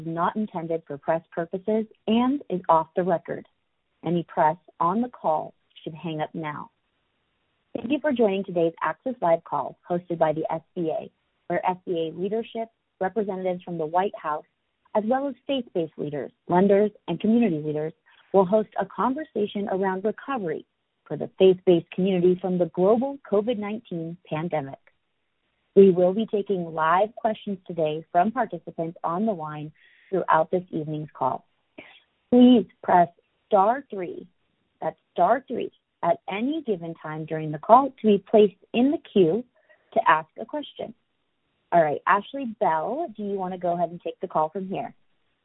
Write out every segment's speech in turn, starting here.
is not intended for press purposes and is off the record. Any press on the call should hang up now. Thank you for joining today's Access Live call hosted by the SBA, where SBA leadership, representatives from the White House, as well as faith-based leaders, lenders, and community leaders will host a conversation around recovery for the faith-based community from the global COVID-19 pandemic. We will be taking live questions today from participants on the line throughout this evening's call. Please press star 3, that's star 3, at any given time during the call to be placed in the queue to ask a question. All right, Ashley Bell, do you want to go ahead and take the call from here?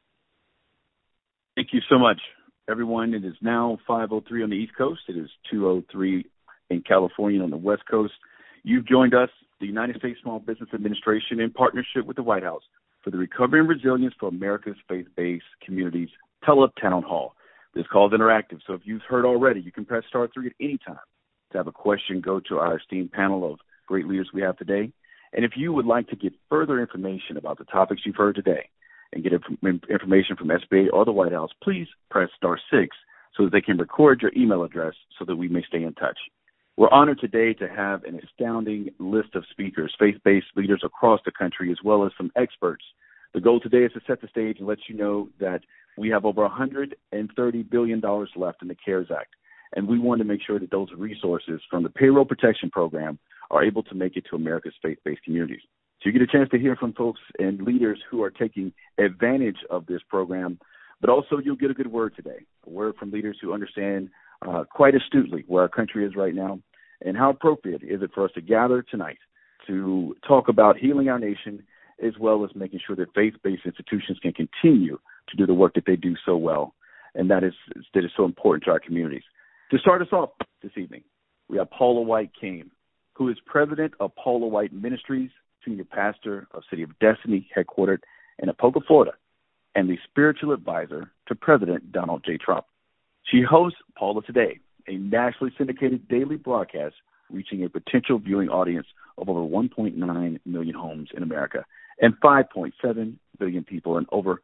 Thank you so much, everyone. It is now 5:03 on the East Coast. It is 2:03 in California on the West Coast. You've joined us, the United States Small Business Administration, in partnership with the White House for the Recovery and Resilience for America's Faith-Based Communities Tele-Town Hall. This call is interactive, so if you've heard already, you can press star 3 at any time. To have a question, go to our esteemed panel of great leaders we have today. And if you would like to get further information about the topics you've heard today and get information from SBA or the White House, please press star 6 so that they can record your email address so that we may stay in touch. We're honored today to have an astounding list of speakers, faith-based leaders across the country, as well as some experts. The goal today is to set the stage and let you know that we have over $130 billion left in the CARES Act, and we want to make sure that those resources from the Payroll Protection Program are able to make it to America's faith-based communities. So you get a chance to hear from folks and leaders who are taking advantage of this program, but also you'll get a good word today, a word from leaders who understand quite astutely where our country is right now and how appropriate is it for us to gather tonight to talk about healing our nation, as well as making sure that faith-based institutions can continue to do the work that they do so well, and that is so important to our communities. To start us off this evening, we have Paula White Cain, who is president of Paula White Ministries, senior pastor of City of Destiny, headquartered in Apopka, Florida, and the spiritual advisor to President Donald J. Trump. She hosts Paula Today, a nationally syndicated daily broadcast reaching a potential viewing audience of over 1.9 million homes in America and 5.7 billion people in over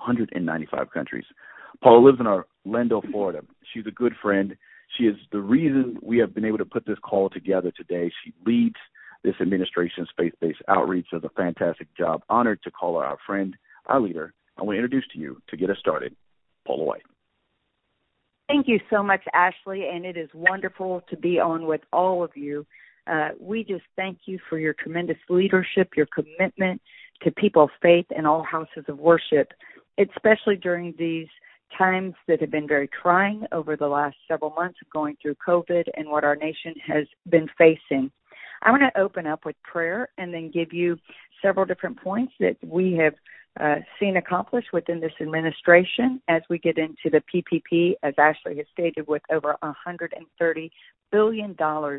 195 countries. Paula lives in Orlando, Florida. She's a good friend. She is the reason we have been able to put this call together today. She leads this administration's faith-based outreach, does a fantastic job. Honored to call her our friend, our leader. I want to introduce to you, to get us started, Paula White. Thank you so much, Ashley, and it is wonderful to be on with all of you. We just thank you for your tremendous leadership, your commitment to people of faith and all houses of worship, especially during these times that have been very trying over the last several months of going through COVID and what our nation has been facing. I want to open up with prayer and then give you several different points that we have seen accomplished within this administration as we get into the PPP, as Ashley has stated, with over $130 billion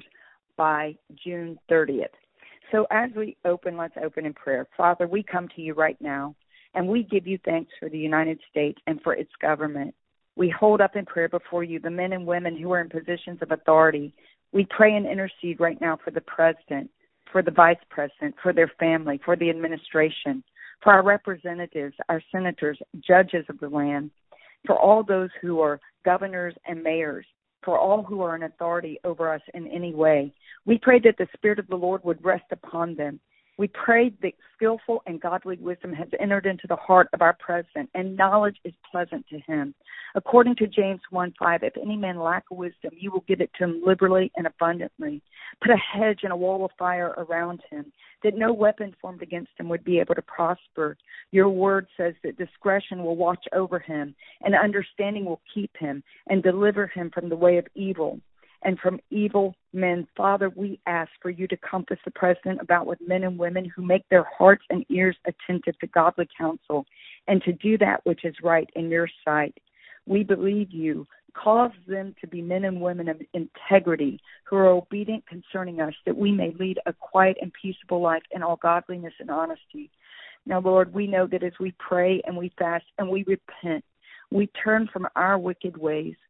by June 30th. So as we open, let's open in prayer. Father, we come to you right now, and we give you thanks for the United States and for its government. We hold up in prayer before you the men and women who are in positions of authority. We pray and intercede right now for the president, for the vice president, for their family, for the administration, for our representatives, our senators, judges of the land, for all those who are governors and mayors, for all who are in authority over us in any way. We pray that the Spirit of the Lord would rest upon them. We pray that skillful and godly wisdom has entered into the heart of our president, and knowledge is pleasant to him. According to James 1:5, if any man lack wisdom, you will give it to him liberally and abundantly. Put a hedge and a wall of fire around him, that no weapon formed against him would be able to prosper. Your word says that discretion will watch over him, and understanding will keep him, and deliver him from the way of evil and from evil men. Father, we ask for you to compass the president about with men and women who make their hearts and ears attentive to godly counsel and to do that which is right in your sight. We believe you. Cause them to be men and women of integrity who are obedient concerning us, that we may lead a quiet and peaceable life in all godliness and honesty. Now, Lord, we know that as we pray and we fast and we repent, we turn from our wicked ways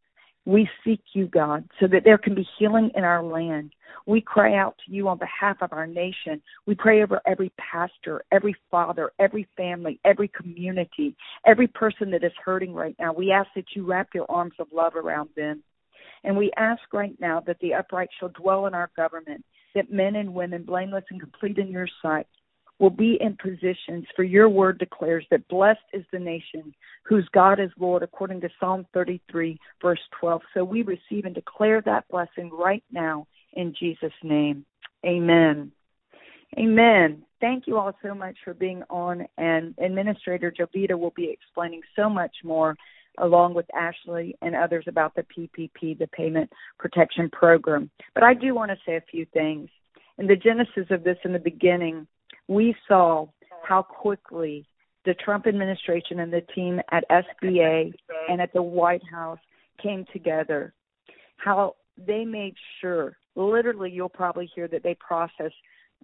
We seek you, God, so that there can be healing in our land. We cry out to you on behalf of our nation. We pray over every pastor, every father, every family, every community, every person that is hurting right now. We ask that you wrap your arms of love around them. And we ask right now that the upright shall dwell in our government, that men and women, blameless and complete in your sight, will be in positions, for your word declares that blessed is the nation whose God is Lord, according to Psalm 33, verse 12. So we receive and declare that blessing right now in Jesus' name. Amen. Amen. Thank you all so much for being on, and Administrator Jovita will be explaining so much more along with Ashley and others about the PPP, the Payment Protection Program. But I do want to say a few things. In the genesis of this in the beginning, we saw how quickly the Trump administration and the team at SBA and at the White House came together, how they made sure, literally you'll probably hear that they processed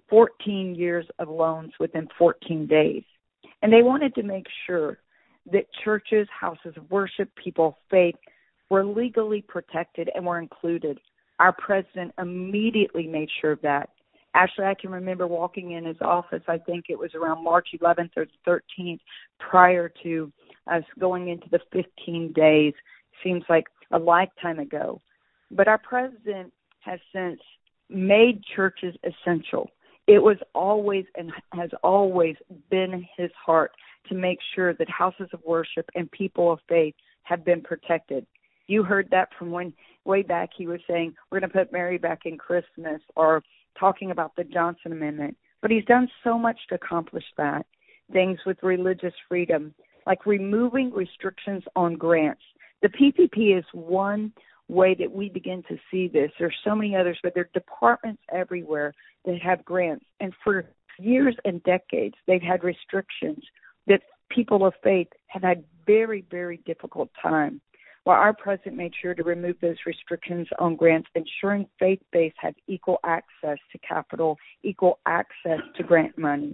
14 years of loans within 14 days. And they wanted to make sure that churches, houses of worship, people of faith were legally protected and were included. Our president immediately made sure of that. Actually, I can remember walking in his office, I think it was around March 11th or 13th, prior to us going into the 15 days. Seems like a lifetime ago. But our president has since made churches essential. It was always and has always been his heart to make sure that houses of worship and people of faith have been protected. You heard that from when way back he was saying, we're going to put Mary back in Christmas, or talking about the Johnson Amendment. But he's done so much to accomplish that. Things with religious freedom, like removing restrictions on grants. The PPP is one way that we begin to see this. There's so many others, but there are departments everywhere that have grants. And for years and decades, they've had restrictions that people of faith have had very, very difficult time. Well, our president made sure to remove those restrictions on grants, ensuring faith-based have equal access to capital, equal access to grant money.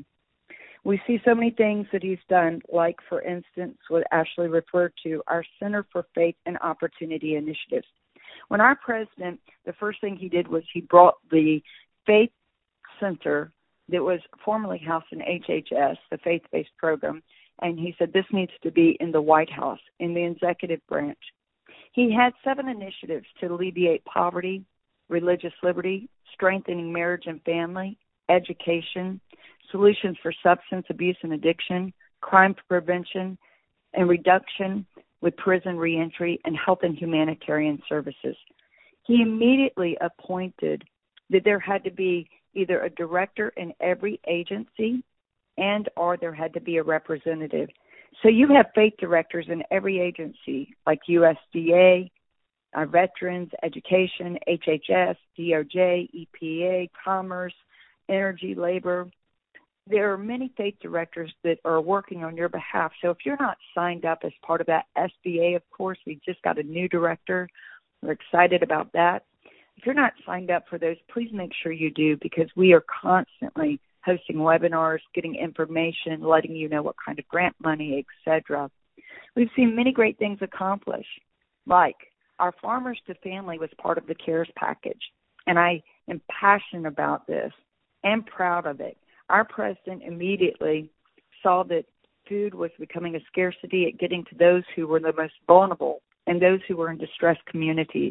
We see so many things that he's done, like, for instance, what Ashley referred to, our Center for Faith and Opportunity initiatives. When our president, the first thing he did was he brought the Faith Center that was formerly housed in HHS, the faith-based program, and he said this needs to be in the White House, in the executive branch. He had 7 initiatives to alleviate poverty, religious liberty, strengthening marriage and family, education, solutions for substance abuse and addiction, crime prevention and reduction with prison reentry, and health and humanitarian services. He immediately appointed that there had to be either a director in every agency and or there had to be a representative. So you have faith directors in every agency, like USDA, our Veterans, Education, HHS, DOJ, EPA, Commerce, Energy, Labor. There are many faith directors that are working on your behalf. So if you're not signed up as part of that, SBA, of course, we just got a new director. We're excited about that. If you're not signed up for those, please make sure you do, because we are constantly hosting webinars, getting information, letting you know what kind of grant money, etc. We've seen many great things accomplished, like our Farmers to Family was part of the CARES package, and I am passionate about this and proud of it. Our president immediately saw that food was becoming a scarcity at getting to those who were the most vulnerable and those who were in distressed communities.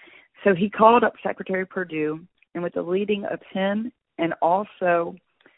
So he called up Secretary Perdue, and with the leading of him and also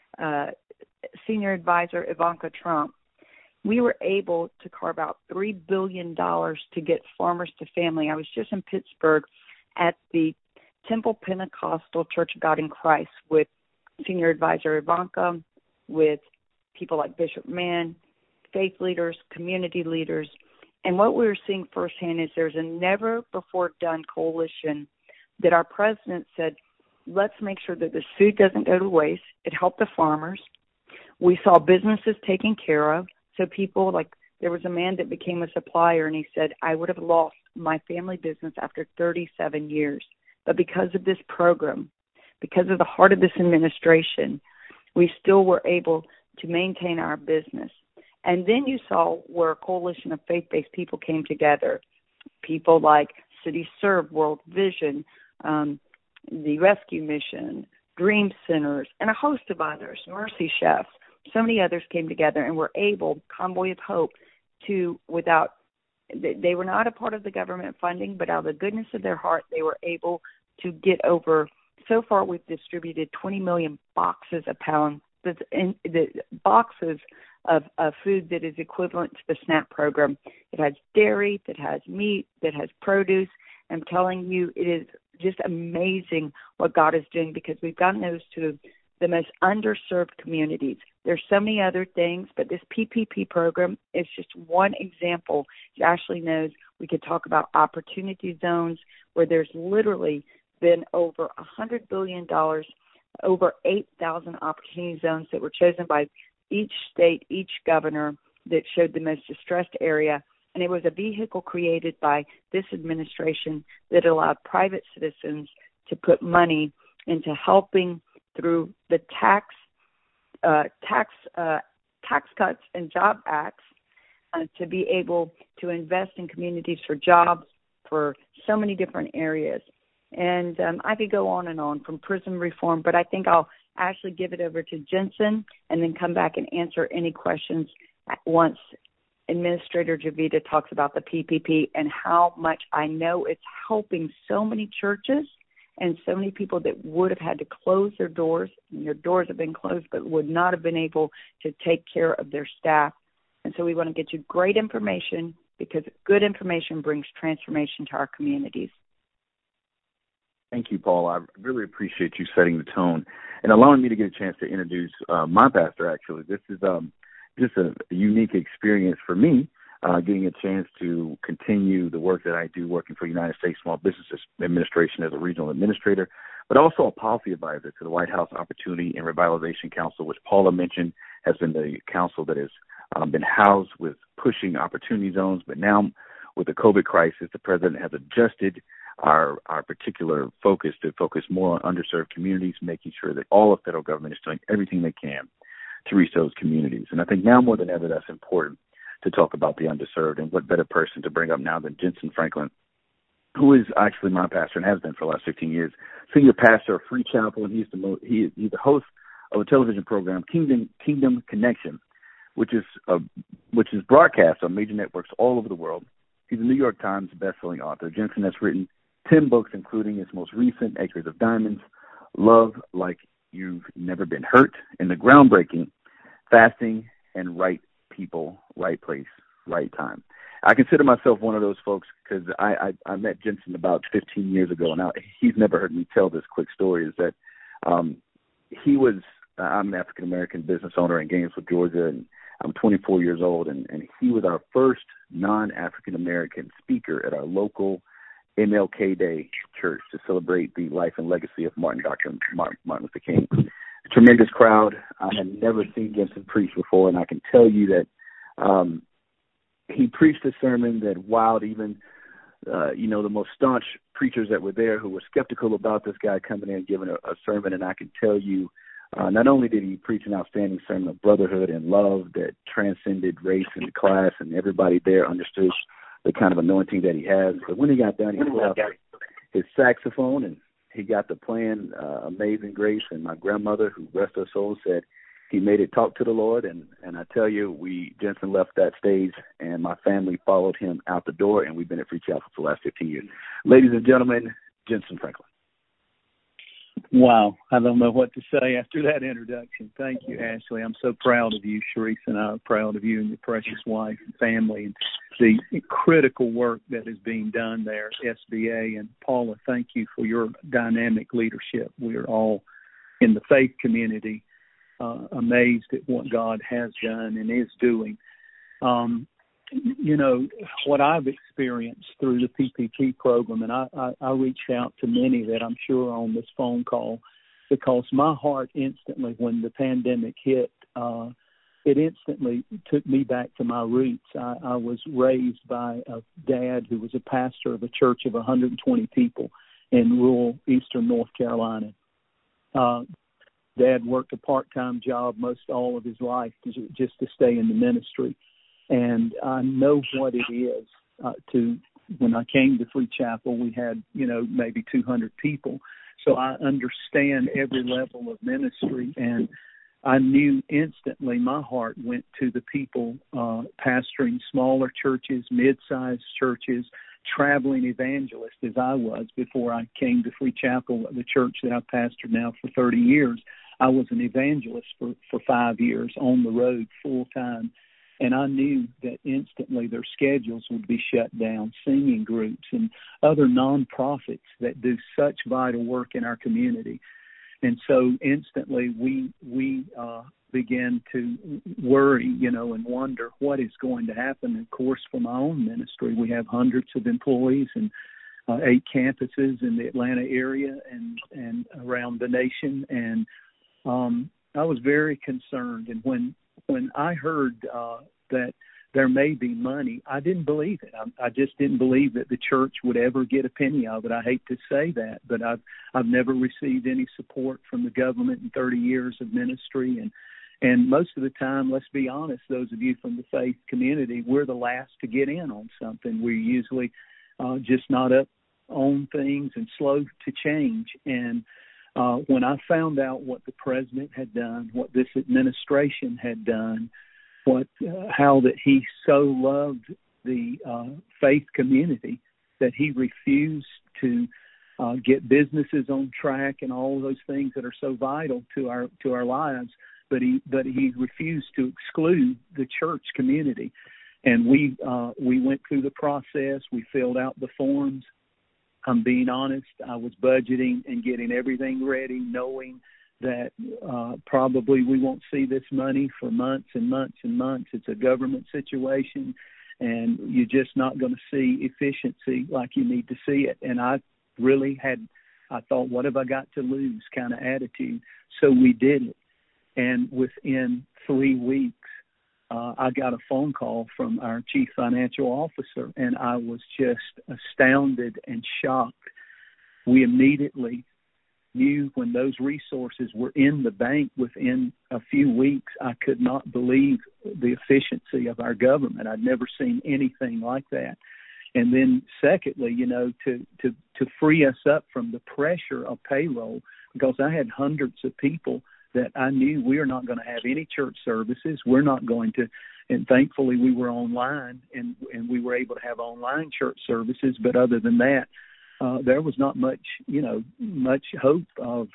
Senior Advisor Ivanka Trump, we were able to carve out $3 billion to get Farmers to Family. I was just in Pittsburgh at the Temple Pentecostal Church of God in Christ with Senior Advisor Ivanka, with people like Bishop Mann, faith leaders, community leaders. And what we were seeing firsthand is there's a never-before-done coalition that our president said, let's make sure that this food doesn't go to waste. It helped the farmers. We saw businesses taken care of. So people, like, there was a man that became a supplier, and he said, I would have lost my family business after 37 years. But because of this program, because of the heart of this administration, we still were able to maintain our business. And then you saw where a coalition of faith-based people came together, people like City Serve, World Vision, the Rescue Mission, Dream Centers, and a host of others, Mercy Chefs. So many others came together and were able, Convoy of Hope, to, they were not a part of the government funding, but out of the goodness of their heart, they were able to get over, so far we've distributed 20 million boxes of pounds, the boxes of food that is equivalent to the SNAP program. It has dairy, that has meat, that has produce. I'm telling you, it is just amazing what God is doing, because we've gotten those to the most underserved communities. There's so many other things, but this PPP program is just one example. As Ashley knows, we could talk about opportunity zones where there's literally been over $100 billion, over 8,000 opportunity zones that were chosen by each state, each governor, that showed the most distressed area. And it was a vehicle created by this administration that allowed private citizens to put money into helping through the tax cuts and job acts to be able to invest in communities for jobs, for so many different areas. And I could go on and on, from prison reform, but I think I'll actually give it over to Jensen and then come back and answer any questions once Administrator Jovita talks about the PPP and how much I know it's helping so many churches and so many people that would have had to close their doors, and their doors have been closed, but would not have been able to take care of their staff. And so we want to get you great information, because good information brings transformation to our communities. Thank you, Paul. I really appreciate you setting the tone and allowing me to get a chance to introduce my pastor, actually. This is just a unique experience for me, getting a chance to continue the work that I do working for United States Small Business Administration as a regional administrator, but also a policy advisor to the White House Opportunity and Revitalization Council, which Paula mentioned has been the council that has been housed with pushing opportunity zones. But now with the COVID crisis, the president has adjusted our particular focus to focus more on underserved communities, making sure that all of federal government is doing everything they can to reach those communities. And I think now more than ever, that's important to talk about the underserved, and what better person to bring up now than Jensen Franklin, who is actually my pastor and has been for the last 15 years, senior pastor of Free Chapel, and he's the host of a television program, Kingdom Connection, which is broadcast on major networks all over the world. He's a New York Times bestselling author. Jensen has written 10 books, including his most recent, Acres of Diamonds, Love Like You've Never Been Hurt, and the groundbreaking Fasting and Right People, Right Place, Right Time. I consider myself one of those folks, because I met Jensen about 15 years ago, and he's never heard me tell this quick story, is that I'm an African-American business owner in Gainesville, Georgia, and I'm 24 years old, and he was our first non-African-American speaker at our local MLK Day church to celebrate the life and legacy of Dr. Martin Luther King. A tremendous crowd. I had never seen Jensen preach before, and I can tell you that he preached a sermon that wowed even the most staunch preachers that were there, who were skeptical about this guy coming in and giving a sermon. And I can tell you, not only did he preach an outstanding sermon of brotherhood and love that transcended race and class, and everybody there understood the kind of anointing that he has, but when he got done, he pulled out his saxophone and he got to playing Amazing Grace. And my grandmother, who rest her soul, said he made it talk to the Lord. And I tell you, Jensen left that stage, and my family followed him out the door, and we've been at Free Chapel for the last 15 years. Ladies and gentlemen, Jensen Franklin. Wow. I don't know what to say after that introduction. Thank you, Ashley. I'm so proud of you. Sharice and I are proud of you and your precious wife and family, and the critical work that is being done there at SBA. And Paula, thank you for your dynamic leadership. We're all in the faith community amazed at what God has done and is doing. What I've experienced through the PPP program, and I reached out to many that I'm sure are on this phone call, because my heart instantly, when the pandemic hit, it instantly took me back to my roots. I was raised by a dad who was a pastor of a church of 120 people in rural eastern North Carolina. Dad worked a part-time job most all of his life just to stay in the ministry. And I know what it is to when I came to Free Chapel, we had, maybe 200 people. So I understand every level of ministry, and I knew instantly my heart went to the people pastoring smaller churches, mid-sized churches, traveling evangelists as I was before I came to Free Chapel, the church that I've pastored now for 30 years. I was an evangelist for 5 years on the road full time. And I knew that instantly their schedules would be shut down, singing groups and other nonprofits that do such vital work in our community. And so instantly we began to worry, and wonder what is going to happen. Of course, for my own ministry, we have hundreds of employees and 8 campuses in the Atlanta area and around the nation. And I was very concerned. And when I heard that there may be money, I didn't believe it. I just didn't believe that the church would ever get a penny of it. I hate to say that, but I've never received any support from the government in 30 years of ministry. And most of the time, let's be honest, those of you from the faith community, we're the last to get in on something. We're usually just not up on things and slow to change. And when I found out what the president had done, what this administration had done, how that he so loved the faith community that he refused to get businesses on track and all of those things that are so vital to our lives, but he refused to exclude the church community. And we went through the process. We filled out the forms. I'm being honest, I was budgeting and getting everything ready, knowing that probably we won't see this money for months and months and months. It's a government situation, and you're just not going to see efficiency like you need to see it. And I really I thought, what have I got to lose kind of attitude. So we did it. And within 3 weeks, I got a phone call from our chief financial officer, and I was just astounded and shocked. We immediately knew when those resources were in the bank within a few weeks. I could not believe the efficiency of our government. I'd never seen anything like that. And then secondly, to free us up from the pressure of payroll, because I had hundreds of people that I knew we are not going to have any church services. We're not going to, and thankfully we were online and we were able to have online church services. But other than that, there was not much hope of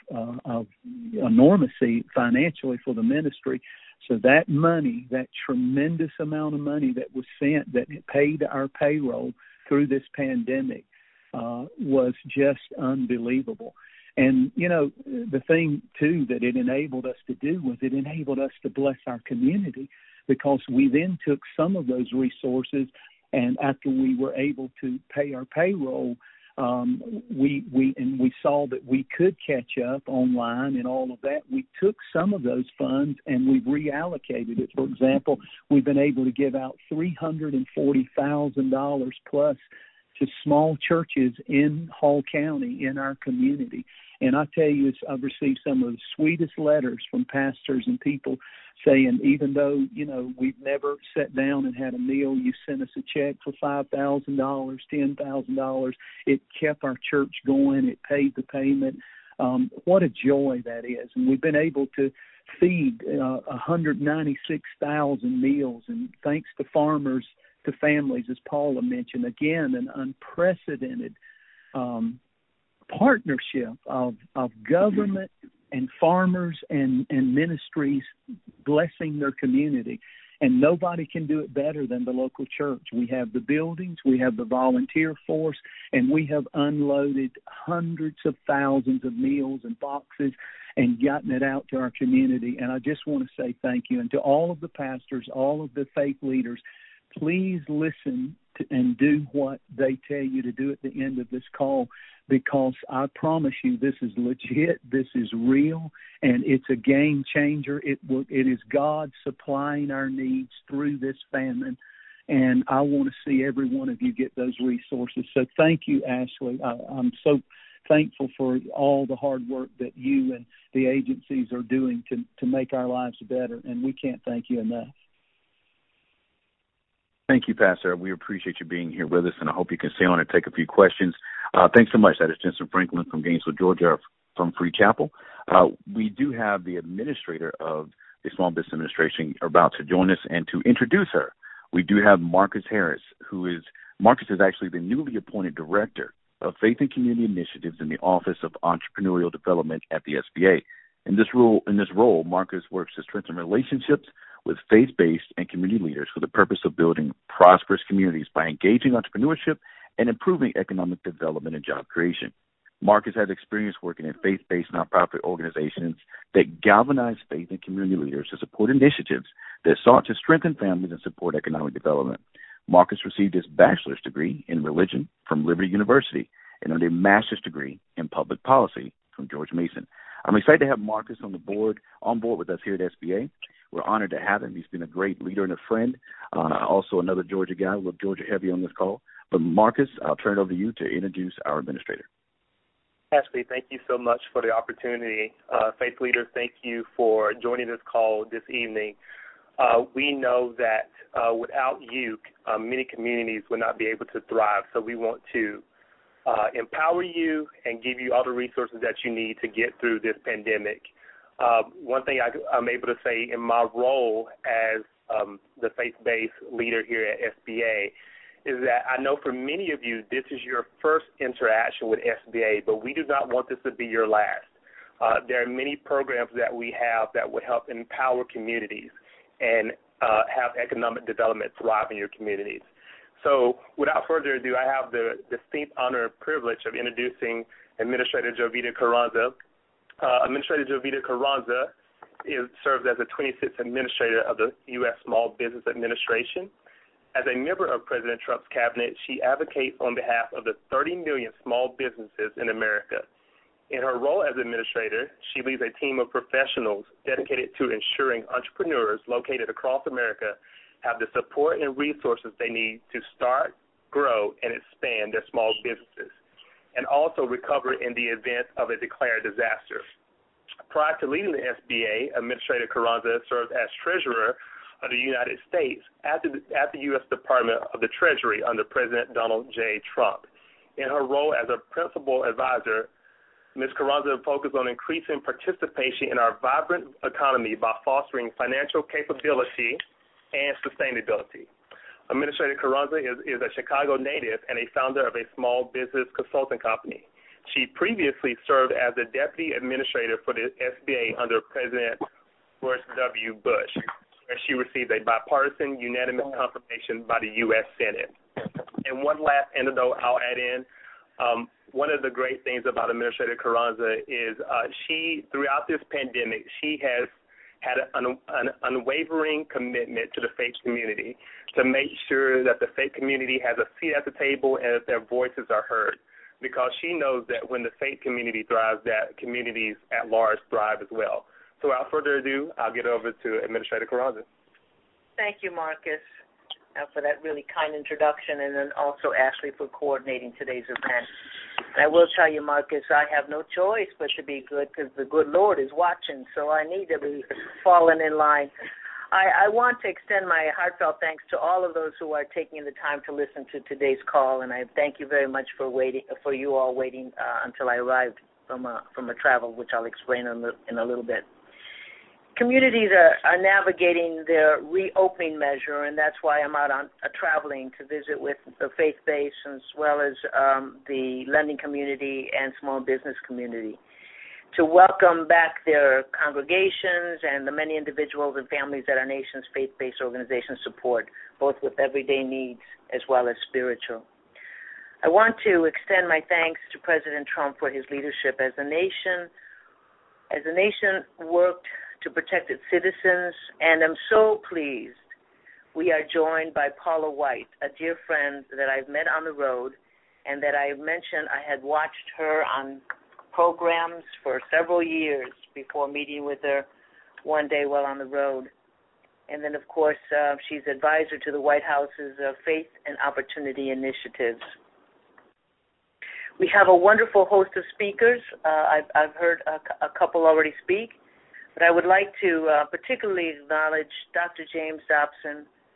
enormity financially for the ministry. So that money, that tremendous amount of money that was sent, that paid our payroll through this pandemic, was just unbelievable. And, the thing, too, that it enabled us to do was it enabled us to bless our community, because we then took some of those resources, and after we were able to pay our payroll, we saw that we could catch up online and all of that. We took some of those funds and we reallocated it. For example, we've been able to give out $340,000 plus to small churches in Hall County in our community. And I tell you, I've received some of the sweetest letters from pastors and people saying, even though, we've never sat down and had a meal, you sent us a check for $5,000, $10,000. It kept our church going. It paid the payment. What a joy that is. And we've been able to feed 196,000 meals. And thanks to farmers, to families, as Paula mentioned, again, an unprecedented partnership of government and farmers and ministries blessing their community. And nobody can do it better than the local church. We have the buildings, we have the volunteer force, and we have unloaded hundreds of thousands of meals and boxes and gotten it out to our community. And I just want to say thank you. And to all of the pastors, all of the faith leaders, please listen to and do what they tell you to do at the end of this call, because I promise you this is legit, this is real, and it's a game changer. It is God supplying our needs through this famine, and I want to see every one of you get those resources. So thank you, Ashley. I'm so thankful for all the hard work that you and the agencies are doing to make our lives better, and we can't thank you enough. Thank you, Pastor. We appreciate you being here with us, and I hope you can stay on and take a few questions. Thanks so much. That is Jensen Franklin from Gainesville, Georgia, from Free Chapel. We do have the administrator of the Small Business Administration about to join us, and to introduce her, we do have Marcus Harris, Marcus is actually the newly appointed Director of Faith and Community Initiatives in the Office of Entrepreneurial Development at the SBA. In this role, Marcus works to strengthen relationships with faith-based and community leaders for the purpose of building prosperous communities by engaging entrepreneurship and improving economic development and job creation. Marcus has experience working in faith-based nonprofit organizations that galvanize faith and community leaders to support initiatives that sought to strengthen families and support economic development. Marcus received his bachelor's degree in religion from Liberty University and earned a master's degree in public policy from George Mason. I'm excited to have Marcus on board with us here at SBA. We're honored to have him. He's been a great leader and a friend. Also another Georgia guy. We're Georgia heavy on this call. But Marcus, I'll turn it over to you to introduce our administrator. Ashley, thank you so much for the opportunity. Faith leaders, thank you for joining this call this evening. We know that without you, many communities would not be able to thrive. So we want to empower you and give you all the resources that you need to get through this pandemic. One thing I'm able to say in my role as the faith-based leader here at SBA is that I know for many of you, this is your first interaction with SBA, but we do not want this to be your last. There are many programs that we have that would help empower communities and have economic development thrive in your communities. So without further ado, I have the distinct honor and privilege of introducing Administrator Jovita Carranza. Administrator Jovita Carranza serves as the 26th Administrator of the U.S. Small Business Administration. As a member of President Trump's cabinet, she advocates on behalf of the 30 million small businesses in America. In her role as administrator, she leads a team of professionals dedicated to ensuring entrepreneurs located across America have the support and resources they need to start, grow, and expand their small businesses, and also recover in the event of a declared disaster. Prior to leading the SBA, Administrator Carranza served as Treasurer of the United States at the U.S. Department of the Treasury under President Donald J. Trump. In her role as a principal advisor, Ms. Carranza focused on increasing participation in our vibrant economy by fostering financial capability and sustainability. Administrator Carranza is a Chicago native and a founder of a small business consulting company. She previously served as the deputy administrator for the SBA under President George W. Bush, where she received a bipartisan unanimous confirmation by the U.S. Senate. And one last anecdote I'll add in. One of the great things about Administrator Carranza is she, throughout this pandemic, she has had an unwavering commitment to the faith community to make sure that the faith community has a seat at the table and that their voices are heard, because she knows that when the faith community thrives, that communities at large thrive as well. So without further ado, I'll get over to Administrator Carranza. Thank you, Marcus, for that really kind introduction, and then also Ashley for coordinating today's event. And I will tell you, Marcus, I have no choice but to be good because the good Lord is watching, so I need to be falling in line. I want to extend my heartfelt thanks to all of those who are taking the time to listen to today's call, and I thank you very much for you all waiting until I arrived from a travel, which I'll explain in a little bit. Communities are navigating their reopening measure, and that's why I'm out on traveling to visit with the faith base as well as the lending community and small business community to welcome back their congregations and the many individuals and families that our nation's faith-based organizations support, both with everyday needs as well as spiritual. I want to extend my thanks to President Trump for his leadership as the nation worked to protect its citizens, and I'm so pleased we are joined by Paula White, a dear friend that I've met on the road and that I mentioned I had watched her on programs for several years before meeting with her one day while on the road. And then, of course, she's advisor to the White House's Faith and Opportunity Initiatives. We have a wonderful host of speakers. I've heard a couple already speak. But I would like to particularly acknowledge Dr. James Dobson,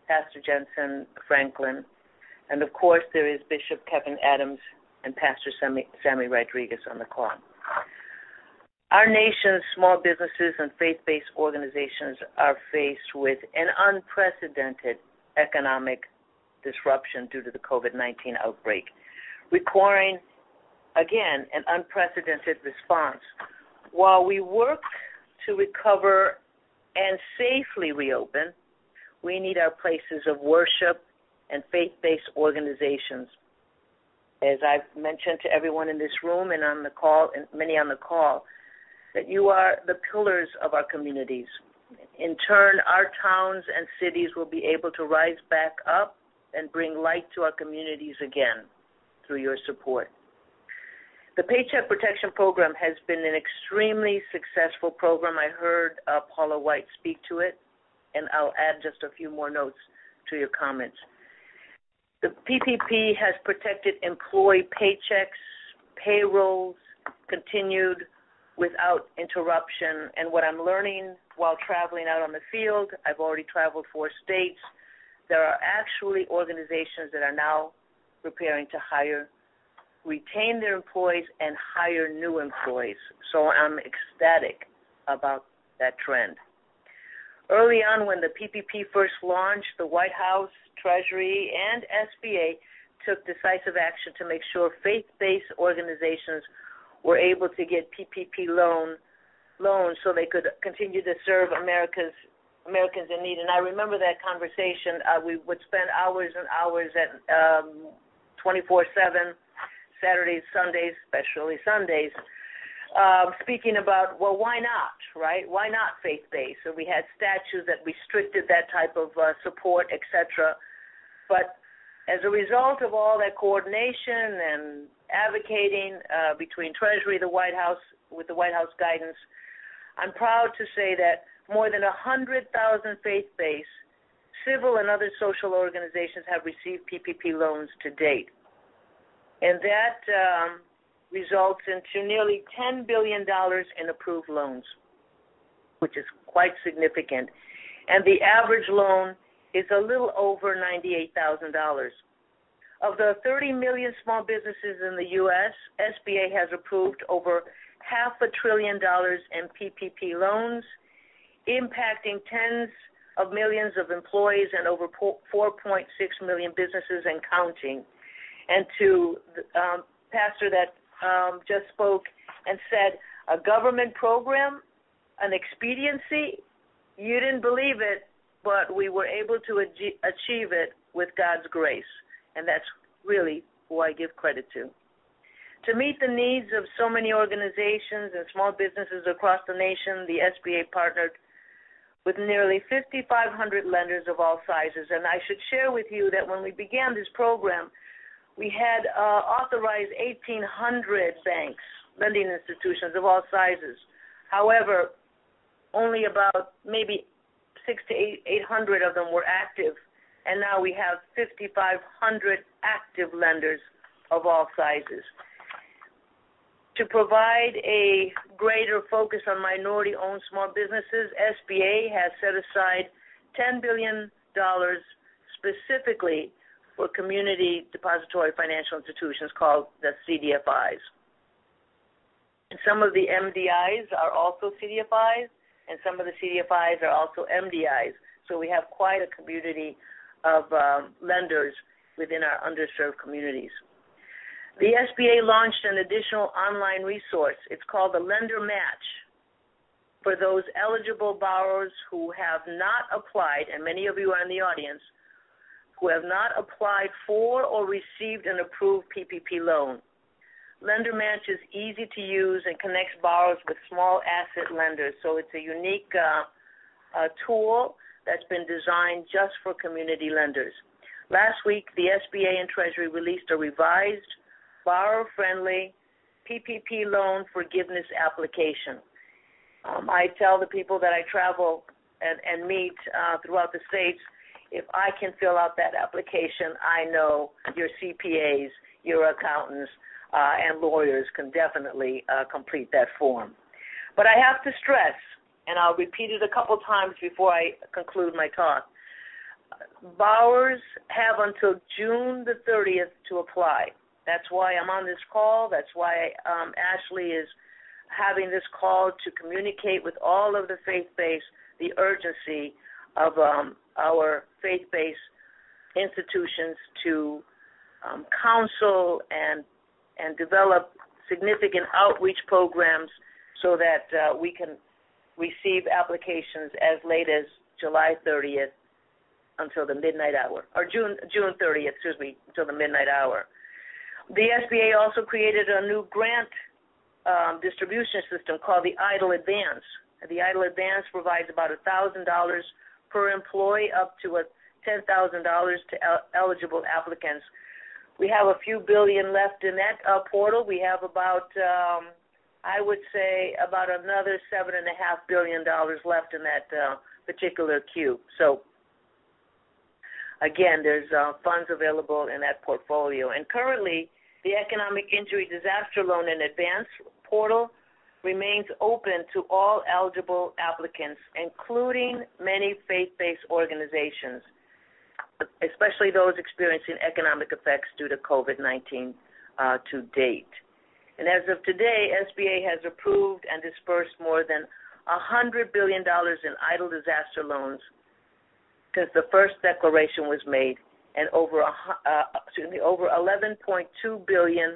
Pastor Jensen Franklin, and of course there is Bishop Kevin Adams and Pastor Sammy Rodriguez on the call. Our nation's small businesses and faith-based organizations are faced with an unprecedented economic disruption due to the COVID-19 outbreak, requiring, again, an unprecedented response. While we work to recover and safely reopen, we need our places of worship and faith-based organizations. As I've mentioned to everyone in this room and on the call, and many on the call, that you are the pillars of our communities. In turn, our towns and cities will be able to rise back up and bring light to our communities again through your support. The Paycheck Protection Program has been an extremely successful program. I heard Paula White speak to it, and I'll add just a few more notes to your comments. The PPP has protected employee paychecks, payrolls, continued without interruption. And what I'm learning while traveling out on the field, I've already traveled 4 states, there are actually organizations that are now preparing to retain their employees and hire new employees. So I'm ecstatic about that trend. Early on, when the PPP first launched, the White House, Treasury, and SBA took decisive action to make sure faith-based organizations were able to get PPP loans so they could continue to serve Americans in need. And I remember that conversation. We would spend hours and hours at 24/7, Saturdays, Sundays, especially Sundays, speaking about, well, why not, right? Why not faith-based? So we had statutes that restricted that type of support, etc. But as a result of all that coordination and advocating between Treasury, the White House, with the White House guidance, I'm proud to say that more than 100,000 faith-based, civil, and other social organizations have received PPP loans to date. And that results into nearly $10 billion in approved loans, which is quite significant. And the average loan is a little over $98,000. Of the 30 million small businesses in the U.S., SBA has approved over $500 billion in PPP loans, impacting tens of millions of employees and over 4.6 million businesses and counting. And to the pastor that just spoke and said, a government program, an expediency, you didn't believe it, but we were able to achieve it with God's grace. And that's really who I give credit to. To meet the needs of so many organizations and small businesses across the nation, the SBA partnered with nearly 5,500 lenders of all sizes. And I should share with you that when we began this program, we had authorized 1,800 banks, lending institutions of all sizes. However, only about maybe 600 to 800 of them were active, and now we have 5,500 active lenders of all sizes. To provide a greater focus on minority-owned small businesses, SBA has set aside $10 billion specifically for community depository financial institutions called the CDFIs. And some of the MDIs are also CDFIs, and some of the CDFIs are also MDIs. So we have quite a community of lenders within our underserved communities. The SBA launched an additional online resource. It's called the Lender Match for those eligible borrowers who have not applied, and many of you are in the audience, who have not applied for or received an approved PPP loan. Lender Match is easy to use and connects borrowers with small asset lenders. So it's a unique tool that's been designed just for community lenders. Last week, the SBA and Treasury released a revised, borrower-friendly PPP loan forgiveness application. I tell the people that I travel and meet throughout the states, if I can fill out that application, I know your CPAs, your accountants, and lawyers can definitely complete that form. But I have to stress, and I'll repeat it a couple times before I conclude my talk, borrowers have until June the 30th to apply. That's why I'm on this call. That's why Ashley is having this call to communicate with all of the faith-based the urgency of our faith-based institutions to counsel and develop significant outreach programs so that we can receive applications as late as July 30th until the midnight hour, or June 30th, until the midnight hour. The SBA also created a new grant distribution system called the EIDL Advance. The EIDL Advance provides about $1,000 per employee up to $10,000 to eligible applicants. We have a few billion left in that portal. We have about, I would say, about another $7.5 billion left in that particular queue. So, again, there's funds available in that portfolio. And currently, the Economic Injury Disaster Loan in Advance portal remains open to all eligible applicants, including many faith-based organizations, especially those experiencing economic effects due to COVID-19 to date. And as of today, SBA has approved and dispersed more than $100 billion in EIDL disaster loans since the first declaration was made, and over $11.2 billion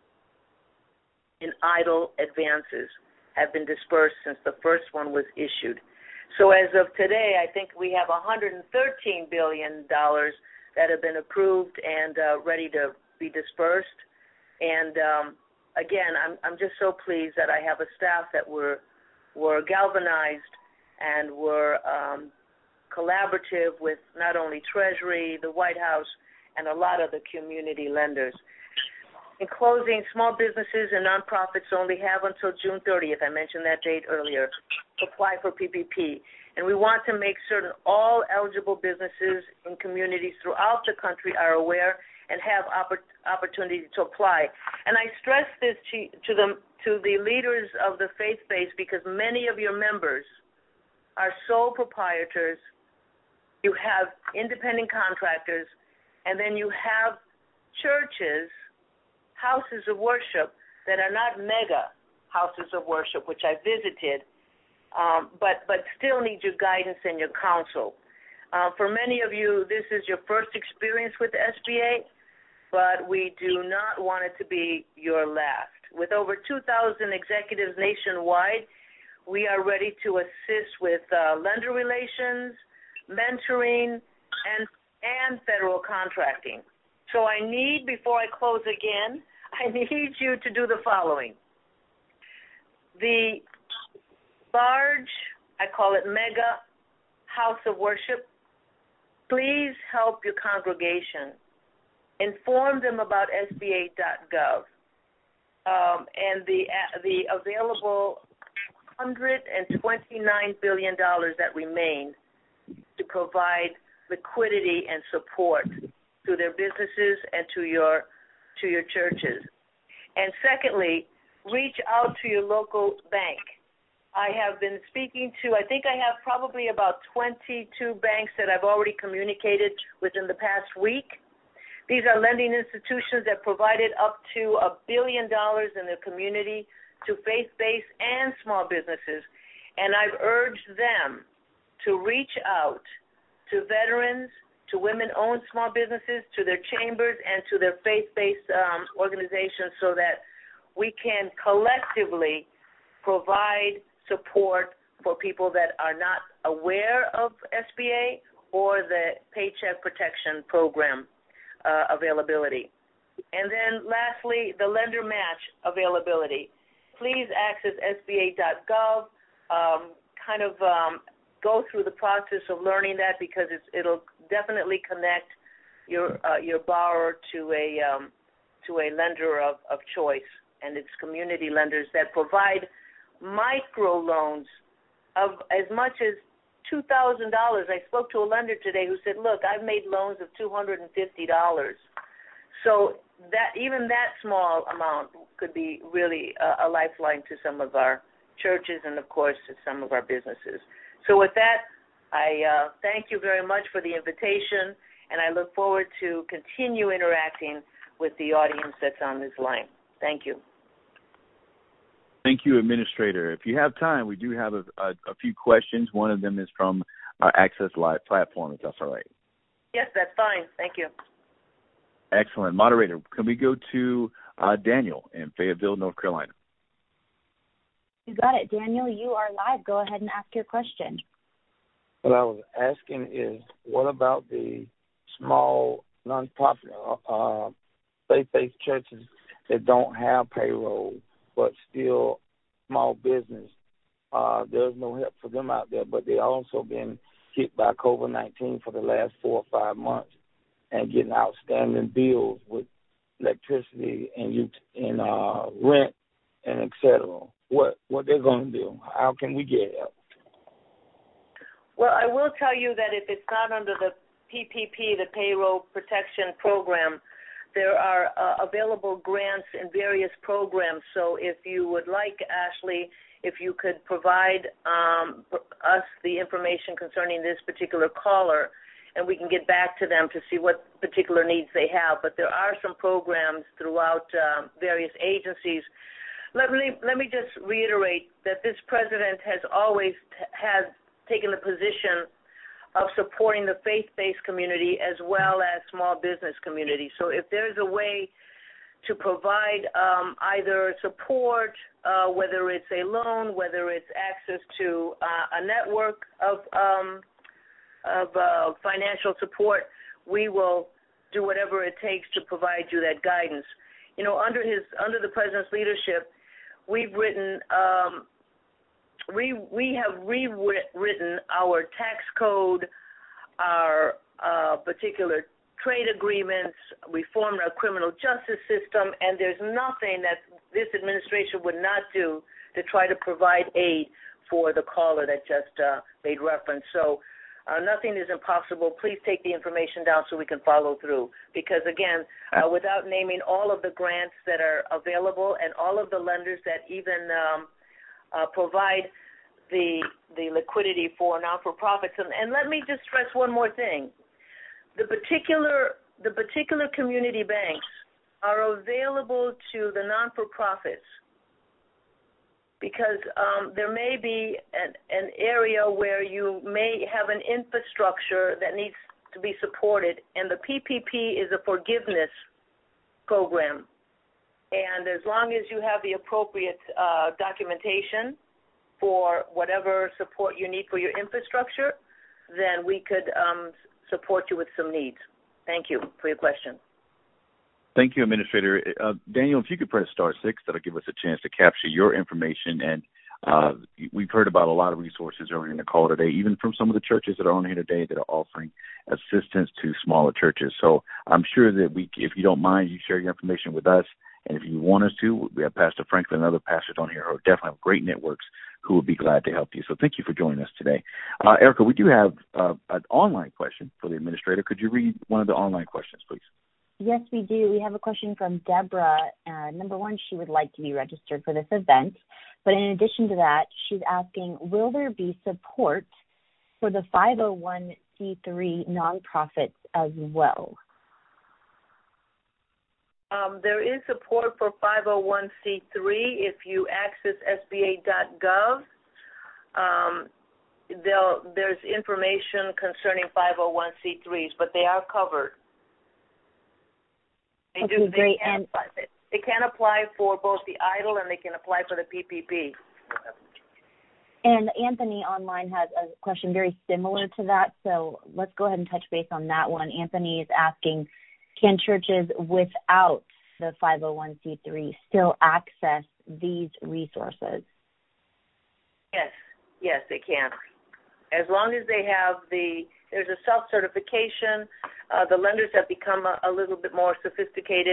in EIDL advances have been dispersed since the first one was issued. So as of today, I think we have $113 billion that have been approved and ready to be dispersed. And again, I'm just so pleased that I have a staff that were galvanized and were collaborative with not only Treasury, the White House, and a lot of the community lenders. In closing, small businesses and nonprofits only have until June 30th, I mentioned that date earlier, to apply for PPP. And we want to make certain all eligible businesses in communities throughout the country are aware and have opportunity to apply. And I stress this to the leaders of the faith base because many of your members are sole proprietors. You have independent contractors, and then you have churches, houses of worship that are not mega houses of worship, which I visited, but still need your guidance and your counsel. For many of you, this is your first experience with the SBA, but we do not want it to be your last. With over 2,000 executives nationwide, we are ready to assist with lender relations, mentoring, and federal contracting. So I need, before I close again, I need you to do the following. The large, I call it mega, house of worship, please help your congregation. Inform them about SBA.gov and the available $129 billion that remain to provide liquidity and support to their businesses and to your churches. And secondly, reach out to your local bank. I have been speaking to, I think I have probably about 22 banks that I've already communicated within the past week. These are lending institutions that provided up to $1 billion in their community to faith-based and small businesses. And I've urged them to reach out to veterans, to women-owned small businesses, to their chambers, and to their faith-based organizations so that we can collectively provide support for people that are not aware of SBA or the Paycheck Protection Program availability. And then lastly, the lender match availability. Please access SBA.gov, go through the process of learning that because it'll definitely connect your borrower to a lender of choice, and it's community lenders that provide micro loans of as much as $2,000. I spoke to a lender today who said, "Look, I've made loans of $250." So that even that small amount could be really a lifeline to some of our churches and, of course, to some of our businesses. So with that, I thank you very much for the invitation, and I look forward to continue interacting with the audience that's on this line. Thank you. Thank you, Administrator. If you have time, we do have a few questions. One of them is from our Access Live platform, if that's all right. Yes, that's fine. Thank you. Excellent. Moderator, can we go to Daniel in Fayetteville, North Carolina? You got it. Daniel, you are live. Go ahead and ask your question. What I was asking is, what about the small nonprofit faith-based churches that don't have payroll but still small business? There's no help for them out there, but they also been hit by COVID-19 for the last 4 or 5 months and getting outstanding bills with electricity and rent and et cetera. What they're going to do? How can we get help? Well, I will tell you that if it's not under the PPP, the Payroll Protection Program, there are available grants in various programs. So if you would like, Ashley, if you could provide us the information concerning this particular caller, and we can get back to them to see what particular needs they have. But there are some programs throughout various agencies. Let me just reiterate that this president has always taken the position of supporting the faith-based community as well as small business community. So if there's a way to provide either support, whether it's a loan, whether it's access to a network of financial support, we will do whatever it takes to provide you that guidance. You know, under the president's leadership, we've written we have rewritten our tax code, our particular trade agreements, reformed our criminal justice system, and there's nothing that this administration would not do to try to provide aid for the caller that just made reference. So nothing is impossible. Please take the information down so we can follow through. Because, again, without naming all of the grants that are available and all of the lenders that even provide the liquidity for non-for-profits. And let me just stress one more thing. The particular community banks are available to the non-for-profits because there may be an area where you may have an infrastructure that needs to be supported, and the PPP is a forgiveness program. And as long as you have the appropriate documentation for whatever support you need for your infrastructure, then we could support you with some needs. Thank you for your question. Thank you, Administrator. Daniel, if you could press *6, that'll give us a chance to capture your information. And we've heard about a lot of resources earlier in the call today, even from some of the churches that are on here today that are offering assistance to smaller churches. So I'm sure that if you don't mind, you share your information with us. And if you want us to, we have Pastor Franklin and other pastors on here who definitely have great networks who would be glad to help you. So thank you for joining us today. Erica, we do have an online question for the Administrator. Could you read one of the online questions, please? Yes, we do. We have a question from Deborah. Number one, she would like to be registered for this event. But in addition to that, she's asking, will there be support for the 501c3 nonprofits as well? There is support for 501c3 if you access SBA.gov. There's information concerning 501c3s, but they are covered. Great. They can apply for both the EIDL and they can apply for the PPP. And Anthony online has a question very similar to that, so let's go ahead and touch base on that one. Anthony is asking, can churches without the 501c3 still access these resources? Yes, they can. As long as they have there's a self-certification. The lenders have become a little bit more sophisticated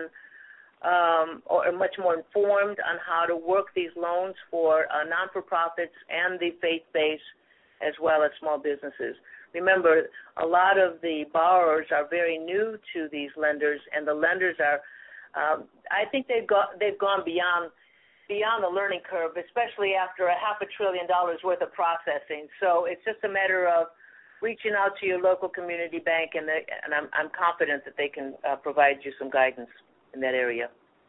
or much more informed on how to work these loans for non-for-profits and the faith-based as well as small businesses. Remember, a lot of the borrowers are very new to these lenders, and the lenders are, I think they've gone beyond beyond the learning curve, especially after $500 billion worth of processing. So it's just a matter of reaching out to your local community bank, and I'm confident that they can provide you some guidance in that area.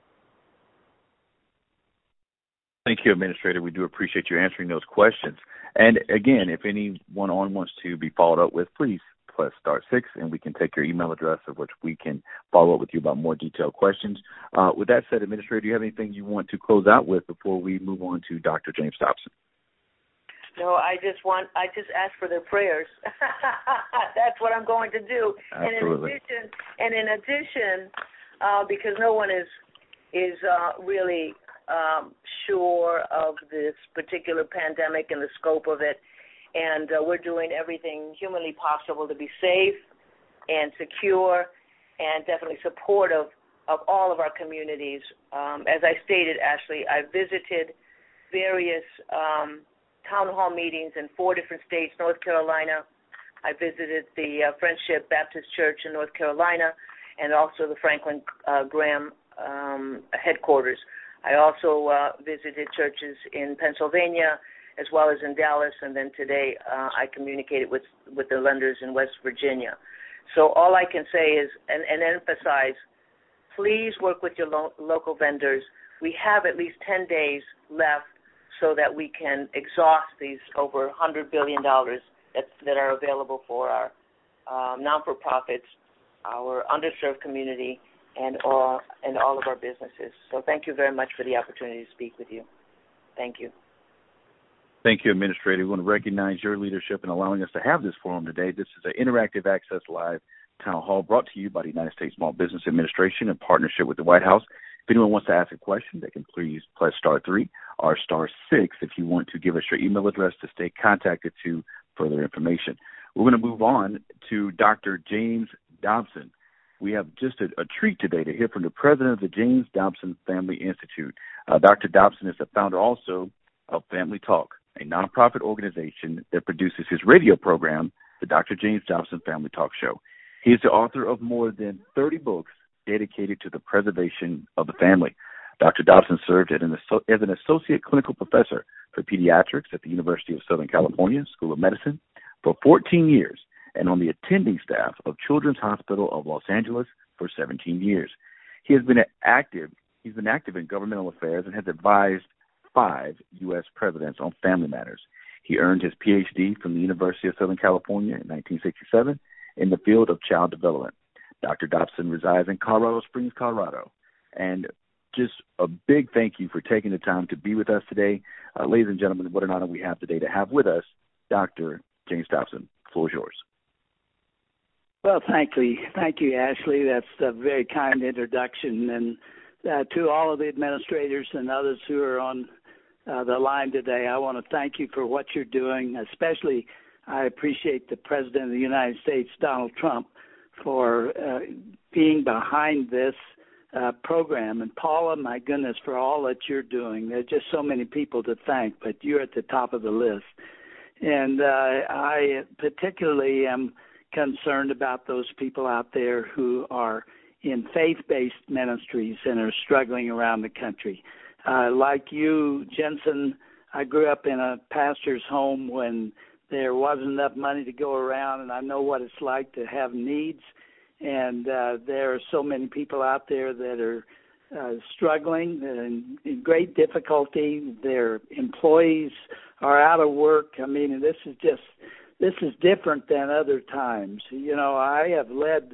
Thank you, Administrator. We do appreciate you answering those questions. And again, if anyone wants to be followed up with, please press *6, and we can take your email address, of which we can follow up with you about more detailed questions. With that said, Administrator, do you have anything you want to close out with before we move on to Dr. James Dobson? No, I just ask for their prayers. That's what I'm going to do. Absolutely. And in addition, because no one is really sure of this particular pandemic and the scope of it, and we're doing everything humanly possible to be safe and secure and definitely supportive of all of our communities. As I stated, Ashley, I visited various town hall meetings in 4 different states, North Carolina. I visited the Friendship Baptist Church in North Carolina and also the Franklin Graham headquarters. I also visited churches in Pennsylvania as well as in Dallas, and then today I communicated with the lenders in West Virginia. So all I can say is, and emphasize, please work with your local vendors. We have at least 10 days left so that we can exhaust these over $100 billion that are available for our non-for-profits, our underserved community, and all of our businesses. So thank you very much for the opportunity to speak with you. Thank you. Thank you, Administrator. We want to recognize your leadership in allowing us to have this forum today. This is an Interactive Access Live Town Hall brought to you by the United States Small Business Administration in partnership with the White House. If anyone wants to ask a question, they can please press *3 or *6 if you want to give us your email address to stay contacted to further information. We're going to move on to Dr. James Dobson. We have just a treat today to hear from the president of the James Dobson Family Institute. Dr. Dobson is the founder also of Family Talk, a nonprofit organization that produces his radio program, the Dr. James Dobson Family Talk Show. He is the author of more than 30 books dedicated to the preservation of the family. Dr. Dobson served as an associate clinical professor for pediatrics at the University of Southern California School of Medicine for 14 years and on the attending staff of Children's Hospital of Los Angeles for 17 years. He's been active in governmental affairs and has advised 5 U.S. presidents on family matters. He earned his Ph.D. from the University of Southern California in 1967 in the field of child development. Dr. Dobson resides in Colorado Springs, Colorado. And just a big thank you for taking the time to be with us today. Ladies and gentlemen, what an honor we have today to have with us Dr. James Dobson. The floor is yours. Well, thank you, Ashley. That's a very kind introduction. And to all of the administrators and others who are on the line today, I want to thank you for what you're doing. Especially, I appreciate the President of the United States, Donald Trump, for being behind this program. And Paula, my goodness, for all that you're doing. There's just so many people to thank, but you're at the top of the list. And I particularly am concerned about those people out there who are in faith-based ministries and are struggling around the country. Like you, Jensen, I grew up in a pastor's home when there wasn't enough money to go around, and I know what it's like to have needs. And there are so many people out there that are struggling and in great difficulty. Their employees are out of work. I mean, this is different than other times. You know, I have led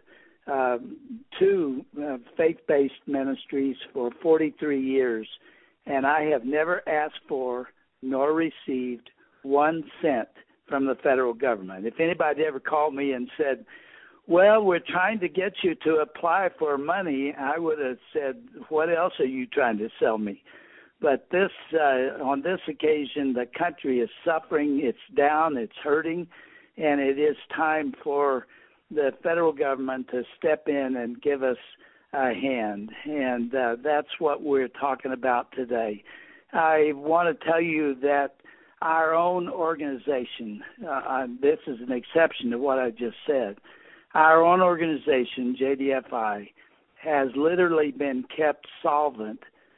2 faith-based ministries for 43 years, and I have never asked for nor received 1 cent from the federal government. If anybody ever called me and said, well, we're trying to get you to apply for money, I would have said, what else are you trying to sell me? But on this occasion, the country is suffering. It's down. It's hurting. And it is time for the federal government to step in and give us a hand. And that's what we're talking about today. I want to tell you that our own organization, this is an exception to what I just said, our own organization, JDFI, has literally been kept solvent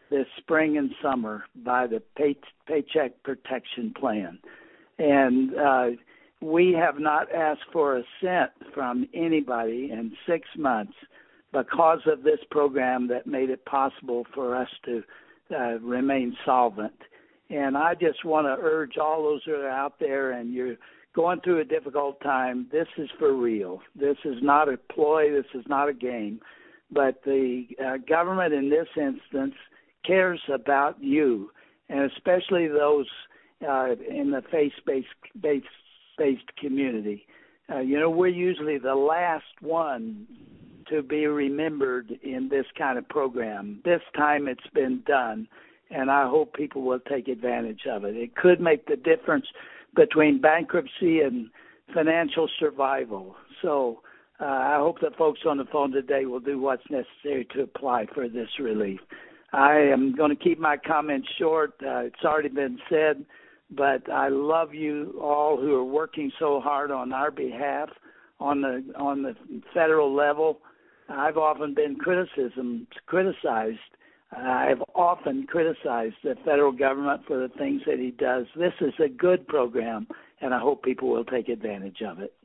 this spring and summer by the Paycheck Protection Plan. And we have not asked for a cent from anybody in 6 months because of this program that made it possible for us to remain solvent. And I just want to urge all those that are out there and you're going through a difficult time, this is for real. This is not a ploy. This is not a game. But the government in this instance cares about you, and especially those in the faith-based community. We're usually the last one to be remembered in this kind of program. This time it's been done, and I hope people will take advantage of it. It could make the difference between bankruptcy and financial survival. So I hope that folks on the phone today will do what's necessary to apply for this relief. I am going to keep my comments short. It's already been said, but I love you all who are working so hard on our behalf on the federal level. I've often been criticized. I've often criticized the federal government for the things that he does. This is a good program, and I hope people will take advantage of it.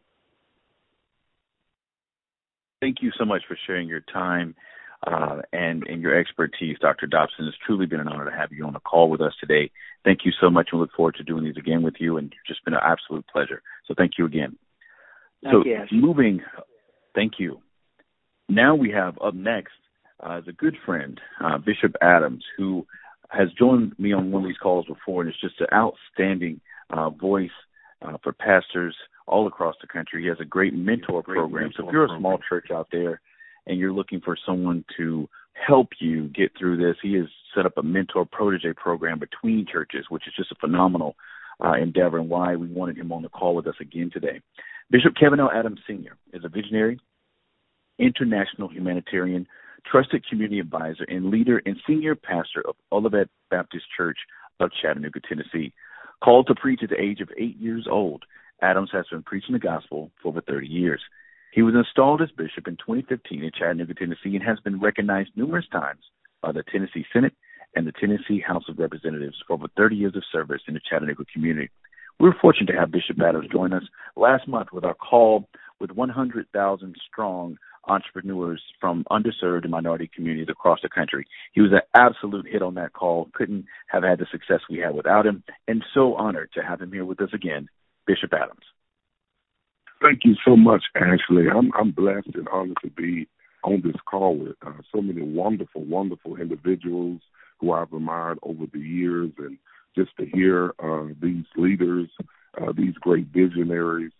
Thank you so much for sharing your time and your expertise, Dr. Dobson. It's truly been an honor to have you on the call with us today. Thank you so much. We look forward to doing these again with you, and it's just been an absolute pleasure. So thank you again. Thank you. Thank you. Now we have up next is a good friend, Bishop Adams, who has joined me on one of these calls before, and is just an outstanding voice for pastors all across the country. He has a great mentor program. So if you're a small church out there and you're looking for someone to help you get through this, he has set up a mentor protege program between churches, which is just a phenomenal endeavor, and why we wanted him on the call with us again today. Bishop Kevin L. Adams Sr. is a visionary, international humanitarian, trusted community advisor, and leader and senior pastor of Olivet Baptist Church of Chattanooga, Tennessee. Called to preach at the age of 8 years old, Adams has been preaching the gospel for over 30 years. He was installed as bishop in 2015 in Chattanooga, Tennessee, and has been recognized numerous times by the Tennessee Senate and the Tennessee House of Representatives for over 30 years of service in the Chattanooga community. We were fortunate to have Bishop Adams join us last month with our call with 100,000 strong entrepreneurs from underserved and minority communities across the country. He was an absolute hit on that call. Couldn't have had the success we had without him, and so honored to have him here with us again, Bishop Adams. Thank you so much, Ashley. I'm blessed and honored to be on this call with so many wonderful, wonderful individuals who I've admired over the years, and just to hear these leaders, these great visionaries,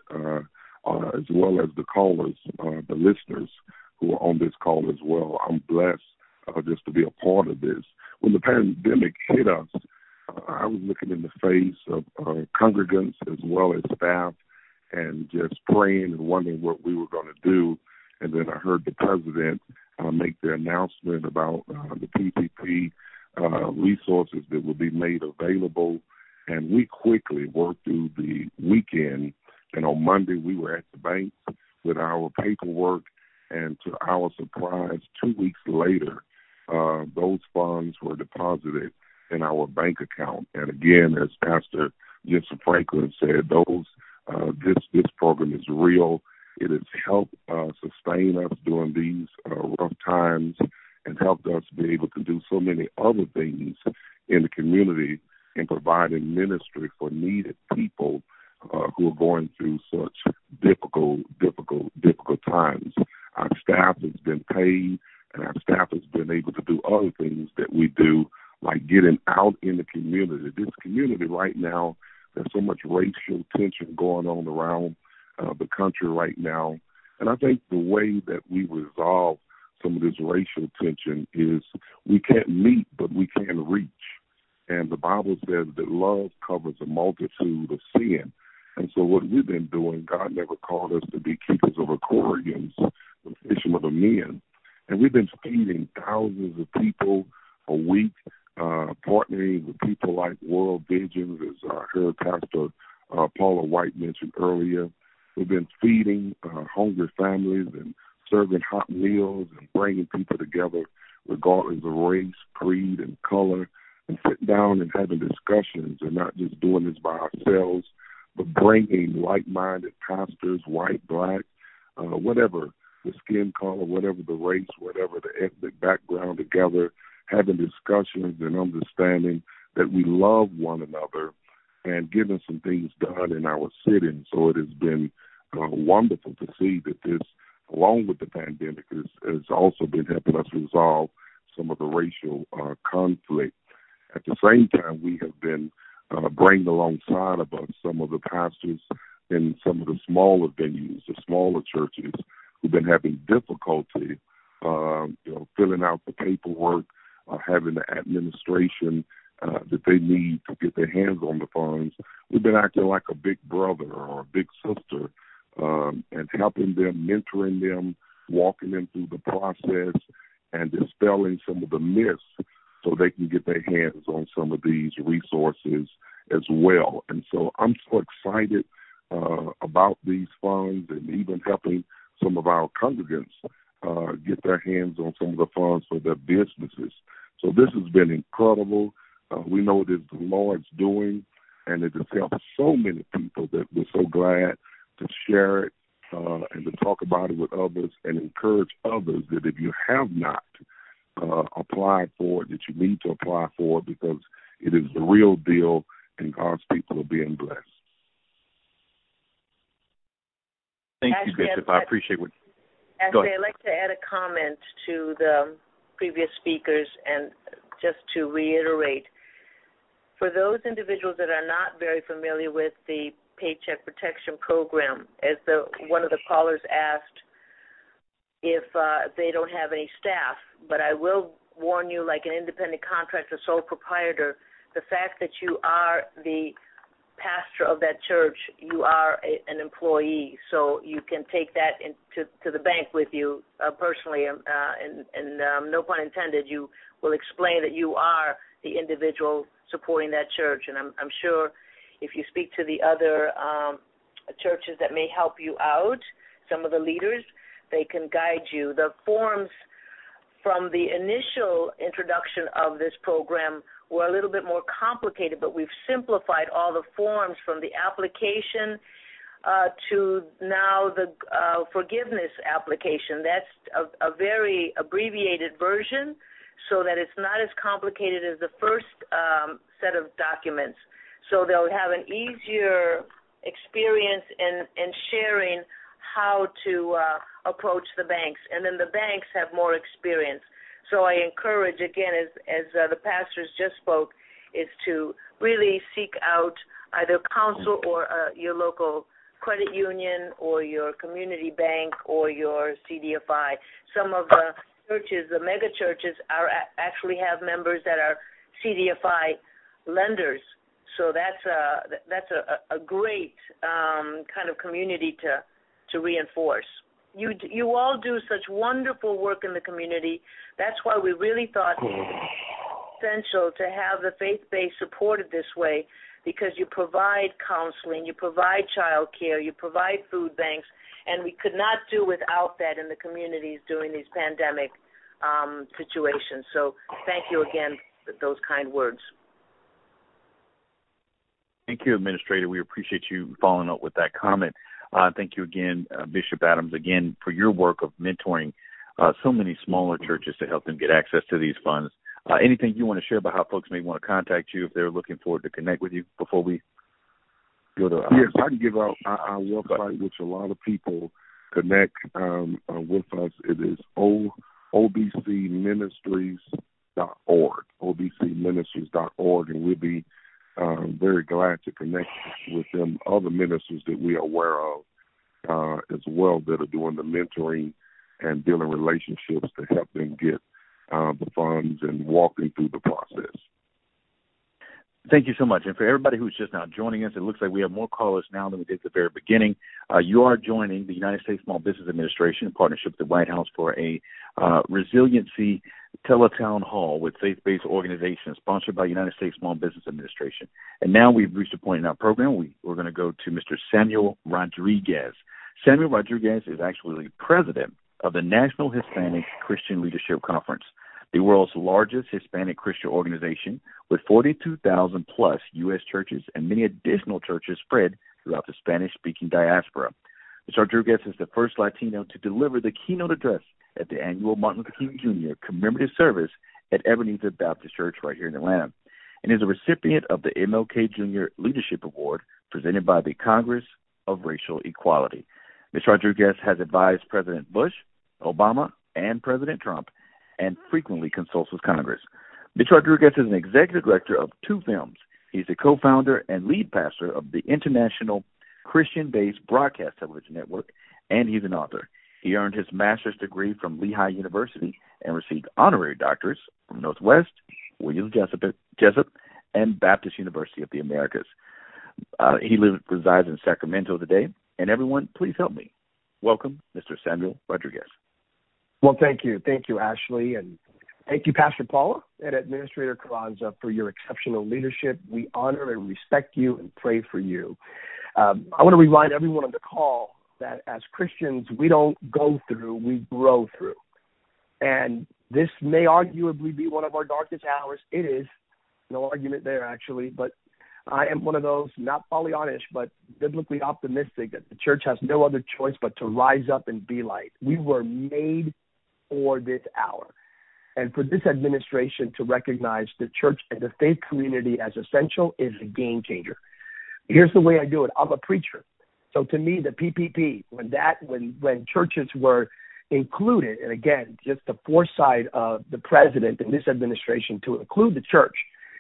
as well as the callers, the listeners who are on this call as well. I'm blessed just to be a part of this. When the pandemic hit us, I was looking in the face of congregants as well as staff and just praying and wondering what we were going to do. And then I heard the president make the announcement about the PPP resources that will be made available. And we quickly worked through the weekend. And on Monday, we were at the bank with our paperwork. And to our surprise, 2 weeks later, those funds were deposited in our bank account. And again, as Pastor Jensen Franklin said, this program is real. It has helped sustain us during these rough times and helped us be able to do so many other things in the community in providing ministry for needed people who are going through such difficult times. Our staff has been paid, and our staff has been able to do other things that we do, like getting out in the community. This community right now, there's so much racial tension going on around the country right now. And I think the way that we resolve some of this racial tension is we can't meet, but we can reach. And the Bible says that love covers a multitude of sin. And so what we've been doing, God never called us to be keepers of aquariums, but fishermen of men. And we've been feeding thousands of people a week, partnering with people like World Visions, as I heard Pastor Paula White mentioned earlier. We've been feeding hungry families and serving hot meals and bringing people together regardless of race, creed, and color, and sitting down and having discussions and not just doing this by ourselves, but bringing like-minded pastors, white, black, whatever the skin color, whatever the race, whatever the ethnic background, together, having discussions and understanding that we love one another and getting some things done in our city. So it has been wonderful to see that this, along with the pandemic, has also been helping us resolve some of the racial conflict. At the same time, we have been bringing alongside of us some of the pastors in some of the smaller venues, the smaller churches, who've been having difficulty, filling out the paperwork, having the administration that they need to get their hands on the funds. We've been acting like a big brother or a big sister and helping them, mentoring them, walking them through the process, and dispelling some of the myths so they can get their hands on some of these resources as well. And so I'm so excited about these funds and even helping some of our congregants get their hands on some of the funds for their businesses. So this has been incredible. We know it is the Lord's doing, and it has helped so many people that we're so glad to share it and to talk about it with others and encourage others that if you have not applied for it, that you need to apply for it, because it is the real deal and God's people are being blessed. Thank you, Bishop. I appreciate what. Actually, I'd like to add a comment to the previous speakers, and just to reiterate, for those individuals that are not very familiar with the Paycheck Protection Program, as one of the callers asked if they don't have any staff, but I will warn you, like an independent contractor, sole proprietor, the fact that you are the pastor of that church, you are an employee, so you can take that to the bank with you personally, and no pun intended, you will explain that you are the individual supporting that church. And I'm sure if you speak to the other churches that may help you out, some of the leaders, they can guide you. The forms from the initial introduction of this program were a little bit more complicated, but we've simplified all the forms from the application to now the forgiveness application. That's a very abbreviated version so that it's not as complicated as the first set of documents. So they'll have an easier experience in sharing how to approach the banks, and then the banks have more experience. So I encourage, again, as the pastors just spoke, is to really seek out either counsel or your local credit union or your community bank or your CDFI. Some of the churches, the mega churches, actually have members that are CDFI lenders. So that's a great kind of community to reinforce. You all do such wonderful work in the community. That's why we really thought it was essential to have the faith-based supported this way, because you provide counseling, you provide child care, you provide food banks, and we could not do without that in the communities during these pandemic situations. So thank you again for those kind words. Thank you, Administrator. We appreciate you following up with that comment. Thank you again, Bishop Adams, again, for your work of mentoring so many smaller churches to help them get access to these funds. Anything you want to share about how folks may want to contact you if they're looking forward to connect with you before we go to... Yes, I can give out our website, which a lot of people connect with us. It is obcministries.org, obcministries.org, and we'll be very glad to connect with them, other ministers that we are aware of as well that are doing the mentoring and building relationships to help them get the funds and walking through the process. Thank you so much. And for everybody who's just now joining us, it looks like we have more callers now than we did at the very beginning. You are joining the United States Small Business Administration in partnership with the White House for a resiliency teletown hall with faith-based organizations sponsored by United States Small Business Administration. And now we've reached a point in our program. We're going to go to Mr. Samuel Rodriguez. Samuel Rodriguez is actually president of the National Hispanic Christian Leadership Conference. the world's largest Hispanic Christian organization with 42,000 plus U.S. churches and many additional churches spread throughout the Spanish-speaking diaspora. Mr. Rodriguez is the first Latino to deliver the keynote address at the annual Martin Luther King Jr. commemorative service at Ebenezer Baptist Church right here in Atlanta, and is a recipient of the MLK Jr. Leadership Award presented by the Congress of Racial Equality. Mr. Rodriguez has advised President Bush, Obama, and President Trump, and frequently consults with Congress. Mr. Rodriguez is an executive director of 2 films. He's the co-founder and lead pastor of the international Christian-based broadcast television network, and he's an author. He earned his master's degree from Lehigh University and received honorary doctorates from Northwest, Williams Jessup, and Baptist University of the Americas. He resides in Sacramento today. And everyone, please help me. Welcome, Mr. Samuel Rodriguez. Well, thank you. Thank you, Ashley. And thank you, Pastor Paula and Administrator Carranza, for your exceptional leadership. We honor and respect you and pray for you. I want to remind everyone on the call that as Christians, we don't go through, we grow through. And this may arguably be one of our darkest hours. It is. No argument there, actually. But I am one of those, not Pollyannish, but biblically optimistic that the church has no other choice but to rise up and be light. We were made for this hour. And for this administration to recognize the church and the faith community as essential is a game changer. Here's the way I do it. I'm a preacher. So to me, the PPP, when churches were included, and again, just the foresight of the president and this administration to include the church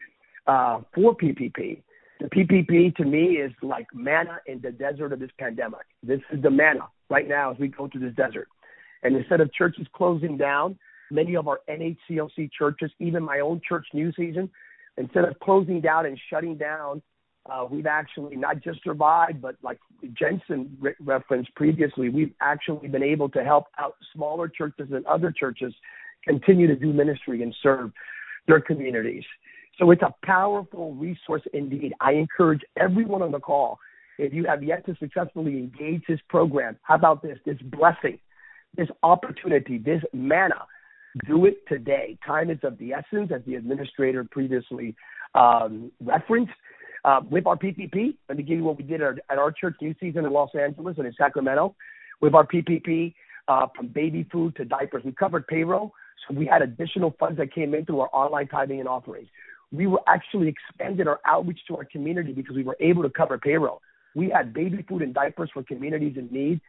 for PPP, the PPP to me is like manna in the desert of this pandemic. This is the manna right now as we go through this desert. And instead of churches closing down, many of our NHCLC churches, even my own church, New Season, instead of closing down and shutting down, we've actually not just survived, but like Jensen referenced previously, we've actually been able to help out smaller churches and other churches continue to do ministry and serve their communities. So it's a powerful resource indeed. I encourage everyone on the call, if you have yet to successfully engage this program, how about this blessing, this opportunity, this manna, do it today. Time is of the essence, as the administrator previously referenced. With our PPP, let me give you what we did at our church, New Season in Los Angeles and in Sacramento. With our PPP, from baby food to diapers, we covered payroll, so we had additional funds that came in through our online tithing and offerings. We were actually expanded our outreach to our community because we were able to cover payroll. We had baby food and diapers for communities in need.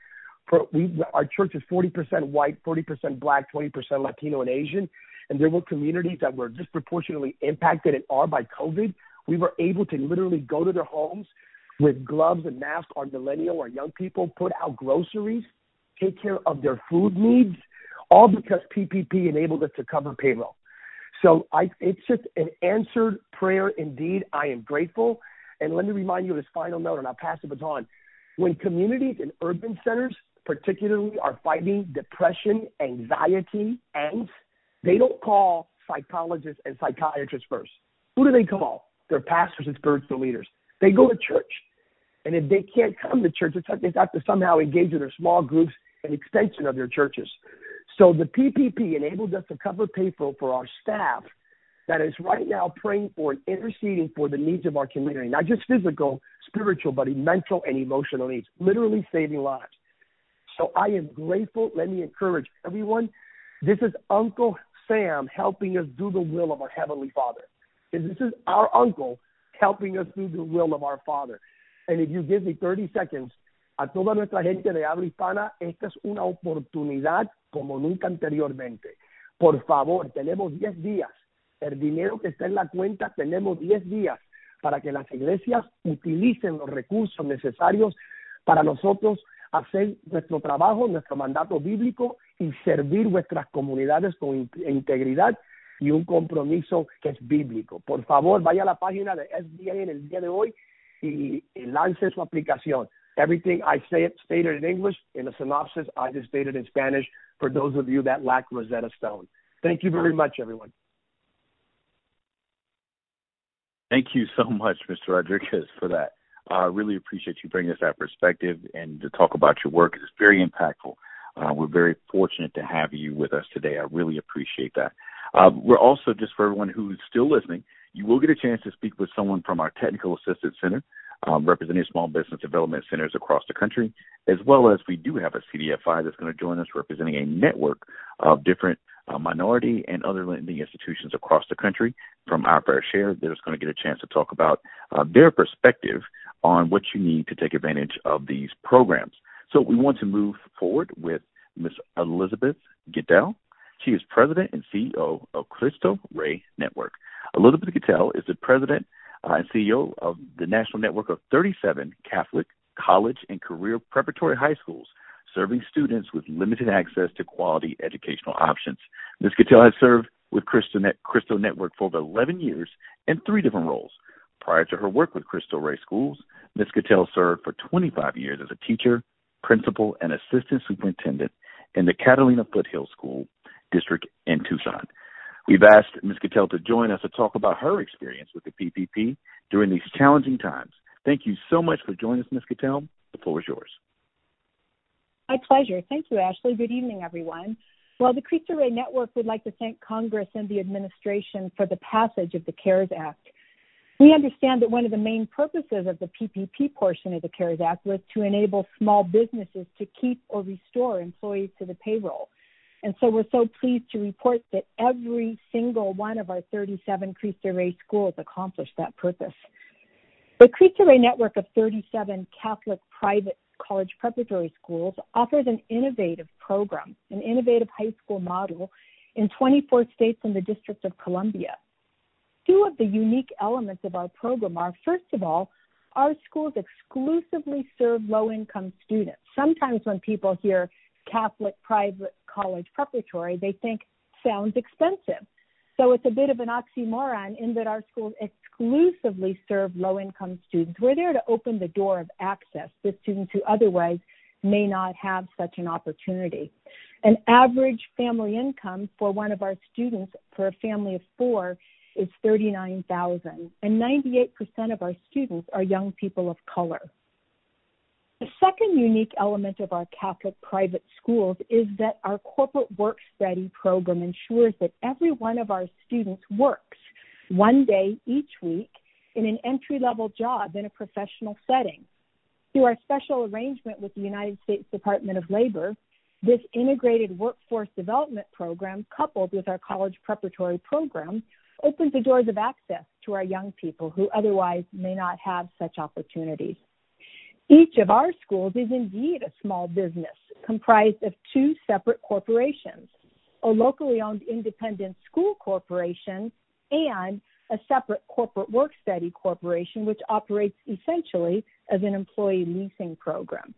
Our church is 40% white, 40% black, 20% Latino and Asian, and there were communities that were disproportionately impacted and are by COVID. We were able to literally go to their homes with gloves and masks, our millennial or young people, put out groceries, take care of their food needs, all because PPP enabled us to cover payroll. So it's just an answered prayer indeed. I am grateful. And let me remind you of this final note, and I'll pass the baton. When communities in urban centers particularly are fighting depression, anxiety, angst, they don't call psychologists and psychiatrists first. Who do they call? Their pastors and spiritual leaders. They go to church. And if they can't come to church, they have to somehow engage with their small groups, an extension of their churches. So the PPP enabled us to cover payroll for our staff that is right now praying for and interceding for the needs of our community, not just physical, spiritual, but mental and emotional needs, literally saving lives. So I am grateful. Let me encourage everyone. This is Uncle Sam helping us do the will of our Heavenly Father. And this is our uncle helping us do the will of our Father. And if you give me 30 seconds, a toda nuestra gente de habla hispana, esta es una oportunidad como nunca anteriormente. Por favor, tenemos 10 días. El dinero que está en la cuenta, tenemos 10 días para que las iglesias utilicen los recursos necesarios para nosotros hacer nuestro trabajo, nuestro mandato bíblico y servir nuestras comunidades con integridad y un compromiso que es bíblico. Por favor, vaya a la página de SBA en el día de hoy y lance su aplicación. Everything I stated in English, in a synopsis, I just stated in Spanish for those of you that lack Rosetta Stone. Thank you very much, everyone. Thank you so much, Mr. Rodriguez, for that. I really appreciate you bringing us that perspective and to talk about your work. It's very impactful. We're very fortunate to have you with us today. I really appreciate that. We're also, just for everyone who's still listening, you will get a chance to speak with someone from our Technical Assistance Center, representing small business development centers across the country, as well as we do have a CDFI that's going to join us representing a network of different minority and other lending institutions across the country from our fair share. They're just going to get a chance to talk about their perspective on what you need to take advantage of these programs. So we want to move forward with Ms. Elizabeth Gittell. She is President and CEO of Cristo Rey Network. Elizabeth Gittell is the President and CEO of the national network of 37 Catholic college and career preparatory high schools, serving students with limited access to quality educational options. Ms. Gittell has served with Cristo Network for over 11 years in 3 different roles. Prior to her work with Cristo Rey Schools, Ms. Gittell served for 25 years as a teacher, principal, and assistant superintendent in the Catalina Foothill School District in Tucson. We've asked Ms. Gittell to join us to talk about her experience with the PPP during these challenging times. Thank you so much for joining us, Ms. Gittell. The floor is yours. My pleasure. Thank you, Ashley. Good evening, everyone. Well, the Cristo Rey Network would like to thank Congress and the administration for the passage of the CARES Act. We understand that one of the main purposes of the PPP portion of the CARES Act was to enable small businesses to keep or restore employees to the payroll. And so we're so pleased to report that every single one of our 37 Cristo Rey schools accomplished that purpose. The Cristo Rey network of 37 Catholic private college preparatory schools offers an innovative program, an innovative high school model in 24 states and the District of Columbia. 2 of the unique elements of our program are, first of all, our schools exclusively serve low-income students. Sometimes when people hear Catholic private college preparatory, they think sounds expensive. So it's a bit of an oxymoron in that our schools exclusively serve low-income students. We're there to open the door of access to students who otherwise may not have such an opportunity. An average family income for one of our students for a family of 4 is $39,000, and 98% of our students are young people of color. The second unique element of our Catholic private schools is that our corporate work study program ensures that every one of our students works 1 day each week in an entry-level job in a professional setting. Through our special arrangement with the United States Department of Labor, this integrated workforce development program, coupled with our college preparatory program, opens the doors of access to our young people who otherwise may not have such opportunities. Each of our schools is indeed a small business comprised of 2 separate corporations, a locally owned independent school corporation and a separate corporate work study corporation, which operates essentially as an employee leasing program.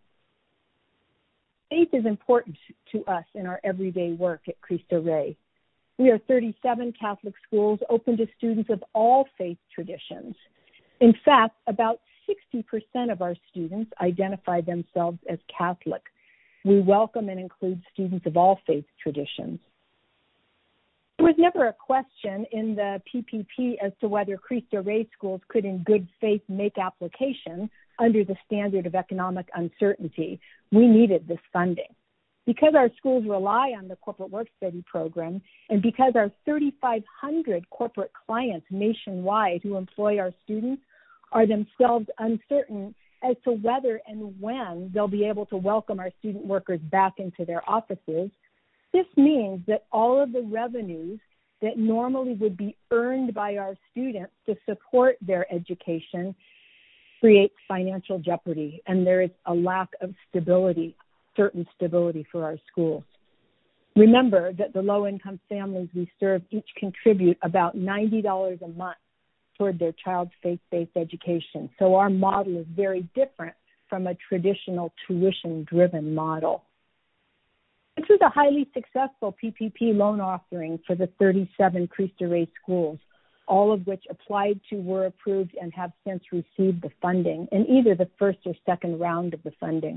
Faith is important to us in our everyday work at Cristo Rey. We are 37 Catholic schools open to students of all faith traditions. In fact, about 60% of our students identify themselves as Catholic. We welcome and include students of all faith traditions. There was never a question in the PPP as to whether Cristo Rey schools could in good faith make application under the standard of economic uncertainty. We needed this funding. Because our schools rely on the corporate work study program, and because our 3,500 corporate clients nationwide who employ our students are themselves uncertain as to whether and when they'll be able to welcome our student workers back into their offices, this means that all of the revenues that normally would be earned by our students to support their education creates financial jeopardy, and there is a lack of stability, certain stability for our schools. Remember that the low-income families we serve each contribute about $90 a month toward their child's faith-based education. So our model is very different from a traditional tuition-driven model. This is a highly successful PPP loan offering for the 37 Cristo Rey schools, all of which applied to, were approved, and have since received the funding in either the first or second round of the funding.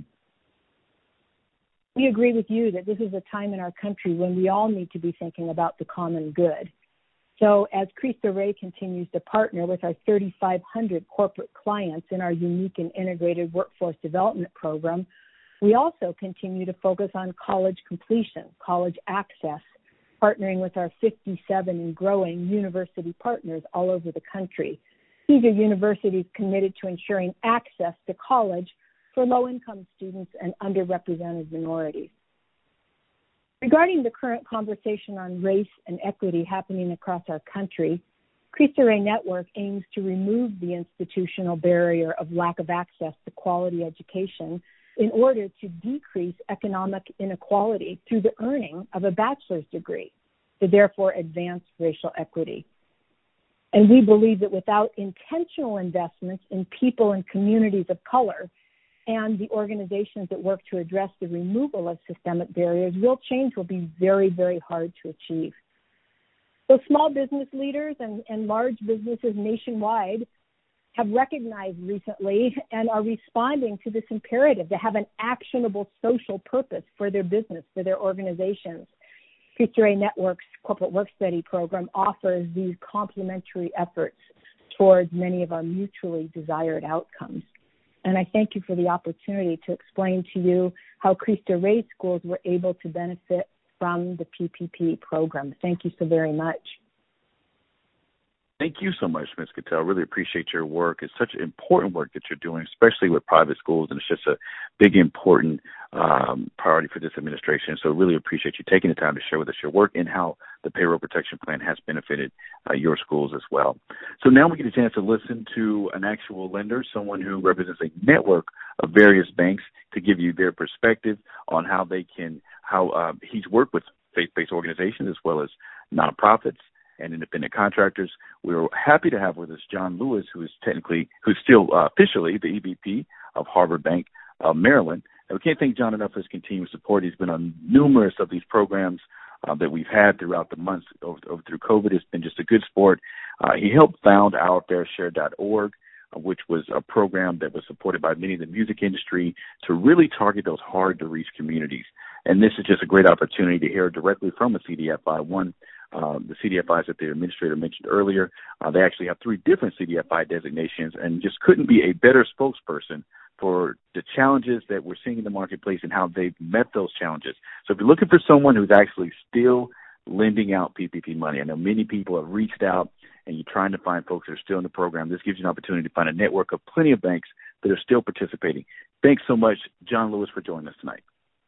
We agree with you that this is a time in our country when we all need to be thinking about the common good. So as Cristo Rey continues to partner with our 3,500 corporate clients in our unique and integrated workforce development program, we also continue to focus on college completion, college access, partnering with our 57 and growing university partners all over the country. These are universities committed to ensuring access to college for low-income students and underrepresented minorities. Regarding the current conversation on race and equity happening across our country, Cristo Rey Network aims to remove the institutional barrier of lack of access to quality education in order to decrease economic inequality through the earning of a bachelor's degree, to therefore advance racial equity. And we believe that without intentional investments in people and communities of color and the organizations that work to address the removal of systemic barriers, real change will be very, very hard to achieve. So small business leaders and large businesses nationwide have recognized recently and are responding to this imperative to have an actionable social purpose for their business, for their organizations. Cristo Rey Network's Corporate Work Study program offers these complementary efforts towards many of our mutually desired outcomes. And I thank you for the opportunity to explain to you how Cristo Rey schools were able to benefit from the PPP program. Thank you so very much. Thank you so much, Ms. Cattell. Really appreciate your work. It's such important work that you're doing, especially with private schools, and it's just a big, important priority for this administration. So really appreciate you taking the time to share with us your work and how the Payroll Protection Plan has benefited your schools as well. So now we get a chance to listen to an actual lender, someone who represents a network of various banks, to give you their perspective on how he's worked with faith-based organizations as well as nonprofits and independent contractors. We're happy to have with us John Lewis, who's still officially the EVP of Harbor Bank of Maryland. And we can't thank John enough for his continued support. He's been on numerous of these programs that we've had throughout the months over through COVID. It's been just a good sport. He helped found OurFairShare.org, which was a program that was supported by many in the music industry to really target those hard-to-reach communities. And this is just a great opportunity to hear directly from a CDFI. The CDFIs that the administrator mentioned earlier, they actually have 3 different CDFI designations and just couldn't be a better spokesperson for the challenges that we're seeing in the marketplace and how they've met those challenges. So if you're looking for someone who's actually still lending out PPP money, I know many people have reached out and you're trying to find folks that are still in the program. This gives you an opportunity to find a network of plenty of banks that are still participating. Thanks so much, John Lewis, for joining us tonight.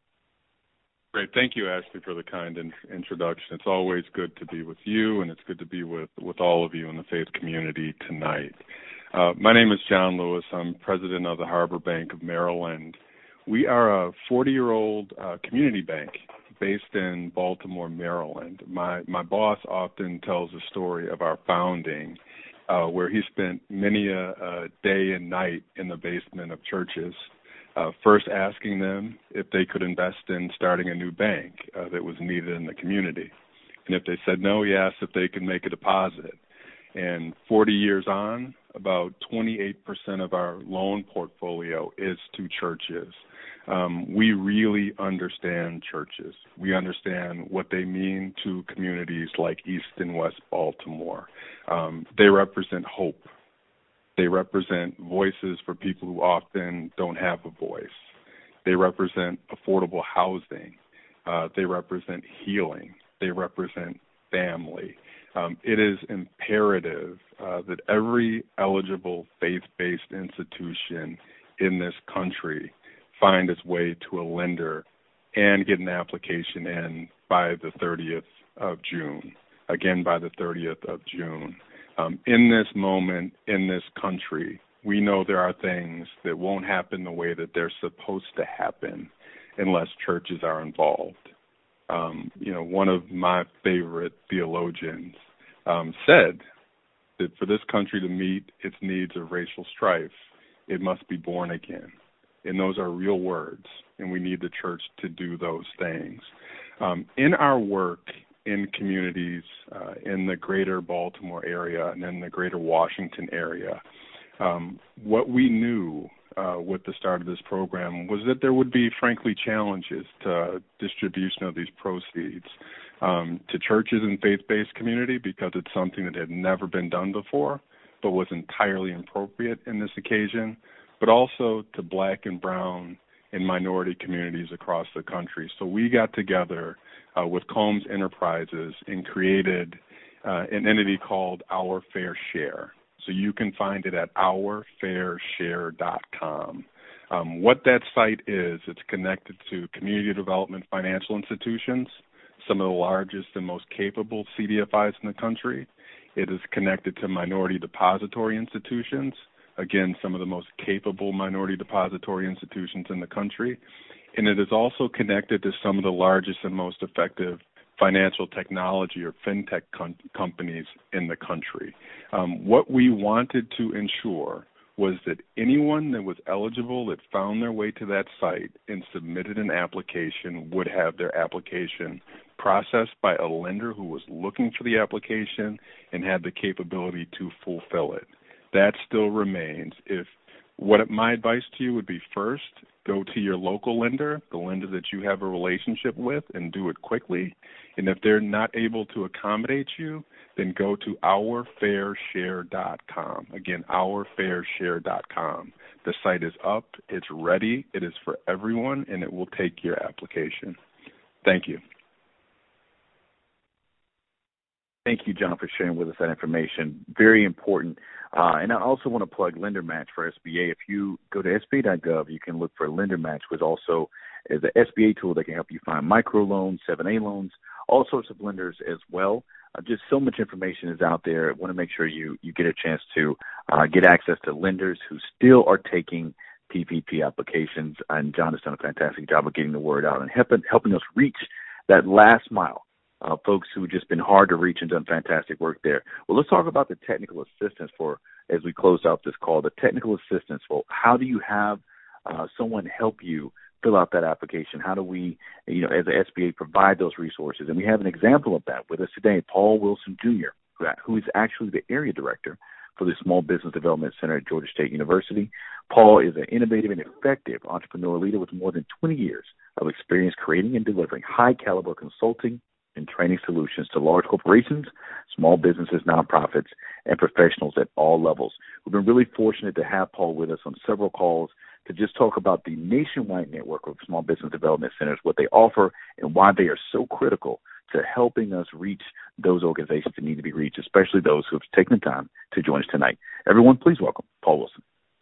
Great. Thank you, Ashley, for the kind introduction. It's always good to be with you, and it's good to be with all of you in the faith community tonight. My name is John Lewis. I'm president of the Harbor Bank of Maryland. We are a 40-year-old community bank based in Baltimore, Maryland. My boss often tells the story of our founding, where he spent many a day and night in the basement of churches, first asking them if they could invest in starting a new bank that was needed in the community. And if they said no, he asked if they could make a deposit. And 40 years on, about 28% of our loan portfolio is to churches. We really understand churches. We understand what they mean to communities like East and West Baltimore. They represent hope. They represent voices for people who often don't have a voice. They represent affordable housing. They represent healing. They represent family. It is imperative that every eligible faith-based institution in this country find its way to a lender and get an application in by the 30th of June. Again, by the 30th of June. In this moment, in this country, we know there are things that won't happen the way that they're supposed to happen unless churches are involved. One of my favorite theologians said that for this country to meet its needs of racial strife, it must be born again. And those are real words, and we need the church to do those things. In our work in communities in the greater Baltimore area and in the greater Washington area, what we knew with the start of this program was that there would be, frankly, challenges to distribution of these proceeds to churches and faith-based community because it's something that had never been done before but was entirely appropriate in this occasion, but also to Black and brown in minority communities across the country. So we got together with Combs Enterprises and created an entity called Our Fair Share. So you can find it at ourfairshare.com. What that site is, it's connected to community development financial institutions, some of the largest and most capable CDFIs in the country. It is connected to minority depository institutions, again, some of the most capable minority depository institutions in the country. And it is also connected to some of the largest and most effective financial technology or fintech companies in the country. What we wanted to ensure was that anyone that was eligible that found their way to that site and submitted an application would have their application processed by a lender who was looking for the application and had the capability to fulfill it. That still remains. My advice to you would be, first, go to your local lender, the lender that you have a relationship with, and do it quickly. And if they're not able to accommodate you, then go to ourfairshare.com. Again, ourfairshare.com. The site is up, it's ready, it is for everyone, and it will take your application. Thank you. Thank you, John, for sharing with us that information. Very important. And I also want to plug Lender Match for SBA. If you go to SBA.gov, you can look for Lender Match, which also is an SBA tool that can help you find microloans, 7A loans, all sorts of lenders as well. Just so much information is out there. I want to make sure you get a chance to get access to lenders who still are taking PPP applications. And John has done a fantastic job of getting the word out and helping us reach that last mile. Folks who have just been hard to reach and done fantastic work there. Well, let's talk about the technical assistance as we close out this call, the technical assistance. Well, how do you have someone help you fill out that application? How do we, as the SBA, provide those resources? And we have an example of that with us today, Paul Wilson Jr., who is actually the area director for the Small Business Development Center at Georgia State University. Paul is an innovative and effective entrepreneur leader with more than 20 years of experience creating and delivering high-caliber consulting and training solutions to large corporations, small businesses, nonprofits, and professionals at all levels. We've been really fortunate to have Paul with us on several calls to just talk about the nationwide network of small business development centers, what they offer, and why they are so critical to helping us reach those organizations that need to be reached, especially those who have taken the time to join us tonight. Everyone, please welcome Paul Wilson.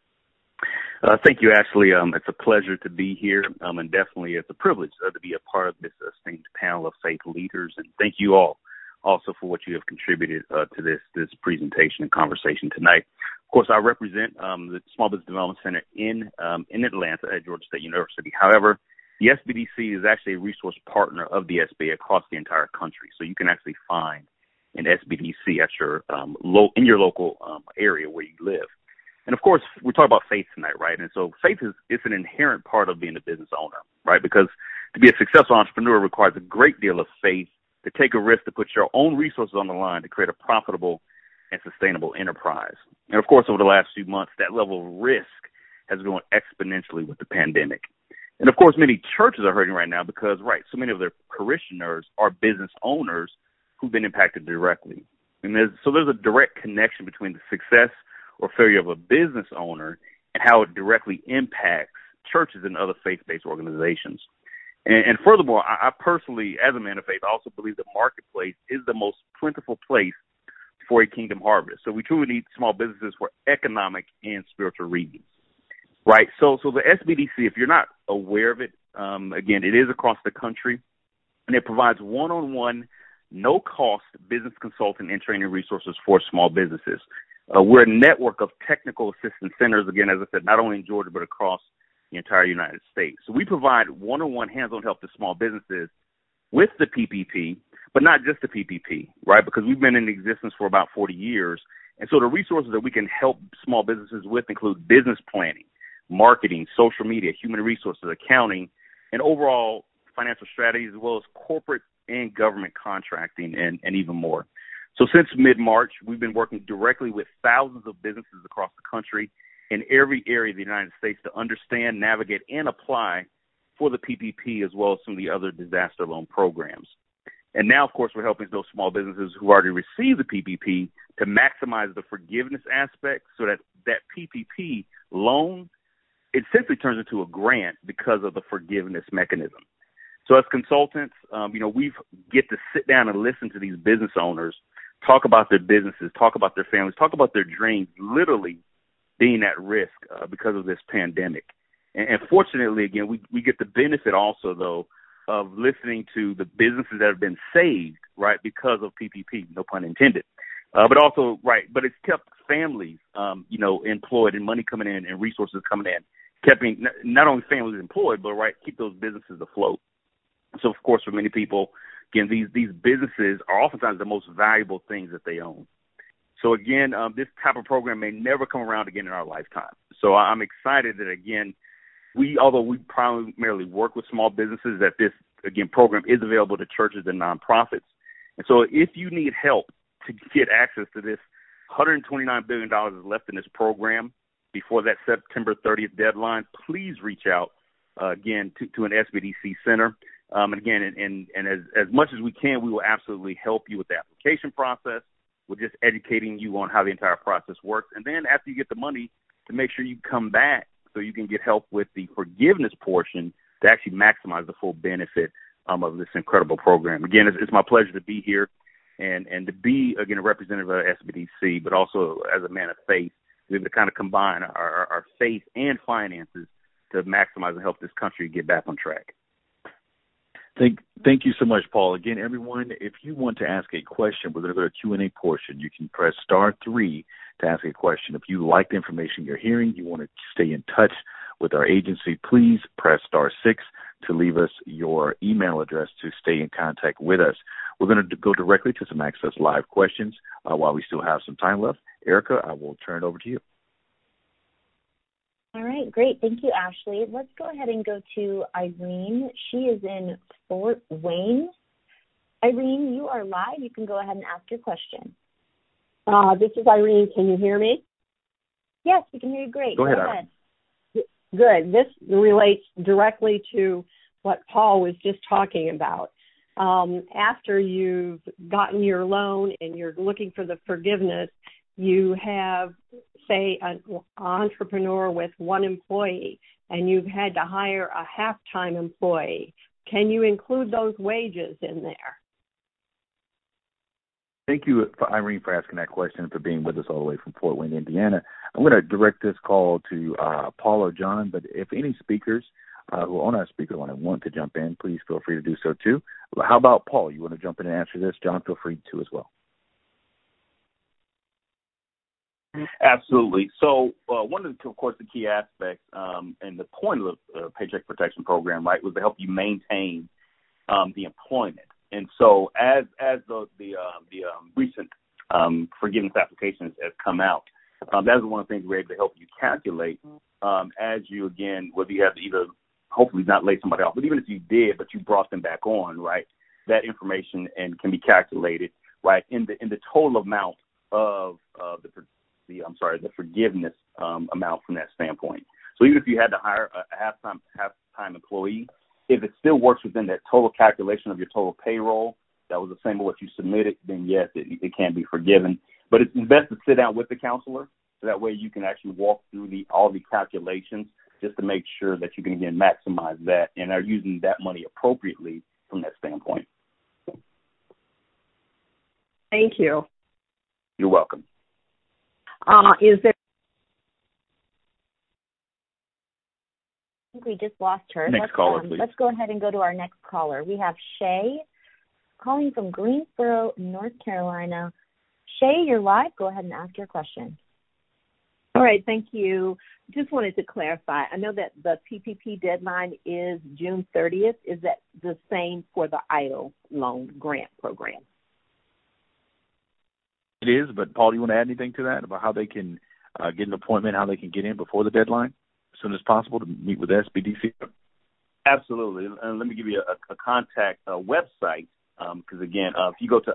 Thank you, Ashley. It's a pleasure to be here, and definitely it's a privilege to be a part of this esteemed panel of faith leaders. And thank you all also for what you have contributed to this presentation and conversation tonight. Of course, I represent the Small Business Development Center in Atlanta at Georgia State University. However, the SBDC is actually a resource partner of the SBA across the entire country. So you can actually find an SBDC at your in your local area where you live. And, of course, we're talking about faith tonight, right? And so faith is an inherent part of being a business owner, right? Because to be a successful entrepreneur requires a great deal of faith to take a risk, to put your own resources on the line to create a profitable and sustainable enterprise. And, of course, over the last few months, that level of risk has grown exponentially with the pandemic. And, of course, many churches are hurting right now because, so many of their parishioners are business owners who've been impacted directly. And there's a direct connection between the success or failure of a business owner and how it directly impacts churches and other faith-based organizations. And furthermore, I personally, as a man of faith, also believe the marketplace is the most plentiful place for a kingdom harvest. So we truly need small businesses for economic and spiritual reasons, right? So the SBDC, if you're not aware of it, again, it is across the country, and it provides one-on-one, no-cost business consulting and training resources for small businesses. We're a network of technical assistance centers, again, as I said, not only in Georgia, but across the entire United States. So we provide one-on-one hands-on help to small businesses with the PPP, but not just the PPP, right? Because we've been in existence for about 40 years. And so the resources that we can help small businesses with include business planning, marketing, social media, human resources, accounting, and overall financial strategies, as well as corporate and government contracting and even more. So since mid-March, we've been working directly with thousands of businesses across the country in every area of the United States to understand, navigate, and apply for the PPP as well as some of the other disaster loan programs. And now, of course, we're helping those small businesses who already received the PPP to maximize the forgiveness aspect so that PPP loan it simply turns into a grant because of the forgiveness mechanism. So as consultants, we get to sit down and listen to these business owners talk about their businesses, talk about their families, talk about their dreams literally being at risk because of this pandemic. And fortunately, again, we get the benefit also, though, of listening to the businesses that have been saved, right, because of PPP, no pun intended. But also, right, but it's kept families, employed and money coming in and resources coming in, keeping not only families employed, but, right, keep those businesses afloat. So, of course, for many people, again, these businesses are oftentimes the most valuable things that they own. So, again, this type of program may never come around again in our lifetime. So I'm excited that, again, although we primarily work with small businesses, that this, again, program is available to churches and nonprofits. And so if you need help to get access to this, $129 billion is left in this program before that September 30th deadline. Please reach out, again, to an SBDC center. And again, and as much as we can, we will absolutely help you with the application process. We're just educating you on how the entire process works. And then after you get the money, to make sure you come back so you can get help with the forgiveness portion to actually maximize the full benefit of this incredible program. Again, it's my pleasure to be here and to be, again, a representative of SBDC, but also as a man of faith, to be able to kind of combine our faith and finances to maximize and help this country get back on track. Thank you so much, Paul. Again, everyone, if you want to ask a question, we're going to go to Q&A portion. You can press *3 to ask a question. If you like the information you're hearing, you want to stay in touch with our agency, please press *6 to leave us your email address to stay in contact with us. We're going to go directly to some Access Live questions while we still have some time left. Erica, I will turn it over to you. All right, great. Thank you, Ashley. Let's go ahead and go to Irene. She is in Fort Wayne. Irene, you are live. You can go ahead and ask your question. This is Irene. Can you hear me? Yes, we can hear you great. Go ahead. Good. This relates directly to what Paul was just talking about. After you've gotten your loan and you're looking for the forgiveness, you have, say, an entrepreneur with one employee, and you've had to hire a half-time employee. Can you include those wages in there? Thank you, Irene, for asking that question and for being with us all the way from Fort Wayne, Indiana. I'm going to direct this call to Paul or John, but if any speakers who are on our speaker line want to jump in, please feel free to do so too. How about Paul? You want to jump in and answer this? John, feel free to as well. Absolutely. So one of the key aspects and the point of the Paycheck Protection Program, right, was to help you maintain the employment. And so as the recent forgiveness applications has come out, that's one of the things we're able to help you calculate as you, again, whether you have to either hopefully not lay somebody off, but even if you did, but you brought them back on, right, that information and can be calculated, right, in the total amount of the forgiveness amount from that standpoint. So even if you had to hire a half-time employee, if it still works within that total calculation of your total payroll, that was the same as what you submitted, then yes, it can be forgiven. But it's best to sit down with the counselor so that way you can actually walk through all the calculations just to make sure that you can, again, maximize that and are using that money appropriately from that standpoint. Thank you. You're welcome. Is there? I think we just lost her. Next caller, please. Let's go ahead and go to our next caller. We have Shay calling from Greensboro, North Carolina. Shay, you're live. Go ahead and ask your question. All right, thank you. Just wanted to clarify. I know that the PPP deadline is June 30th. Is that the same for the EIDL loan grant program? It is, but Paul, do you want to add anything to that about how they can get an appointment, how they can get in before the deadline as soon as possible to meet with SBDC? Absolutely. And let me give you a contact website because, again, if you go to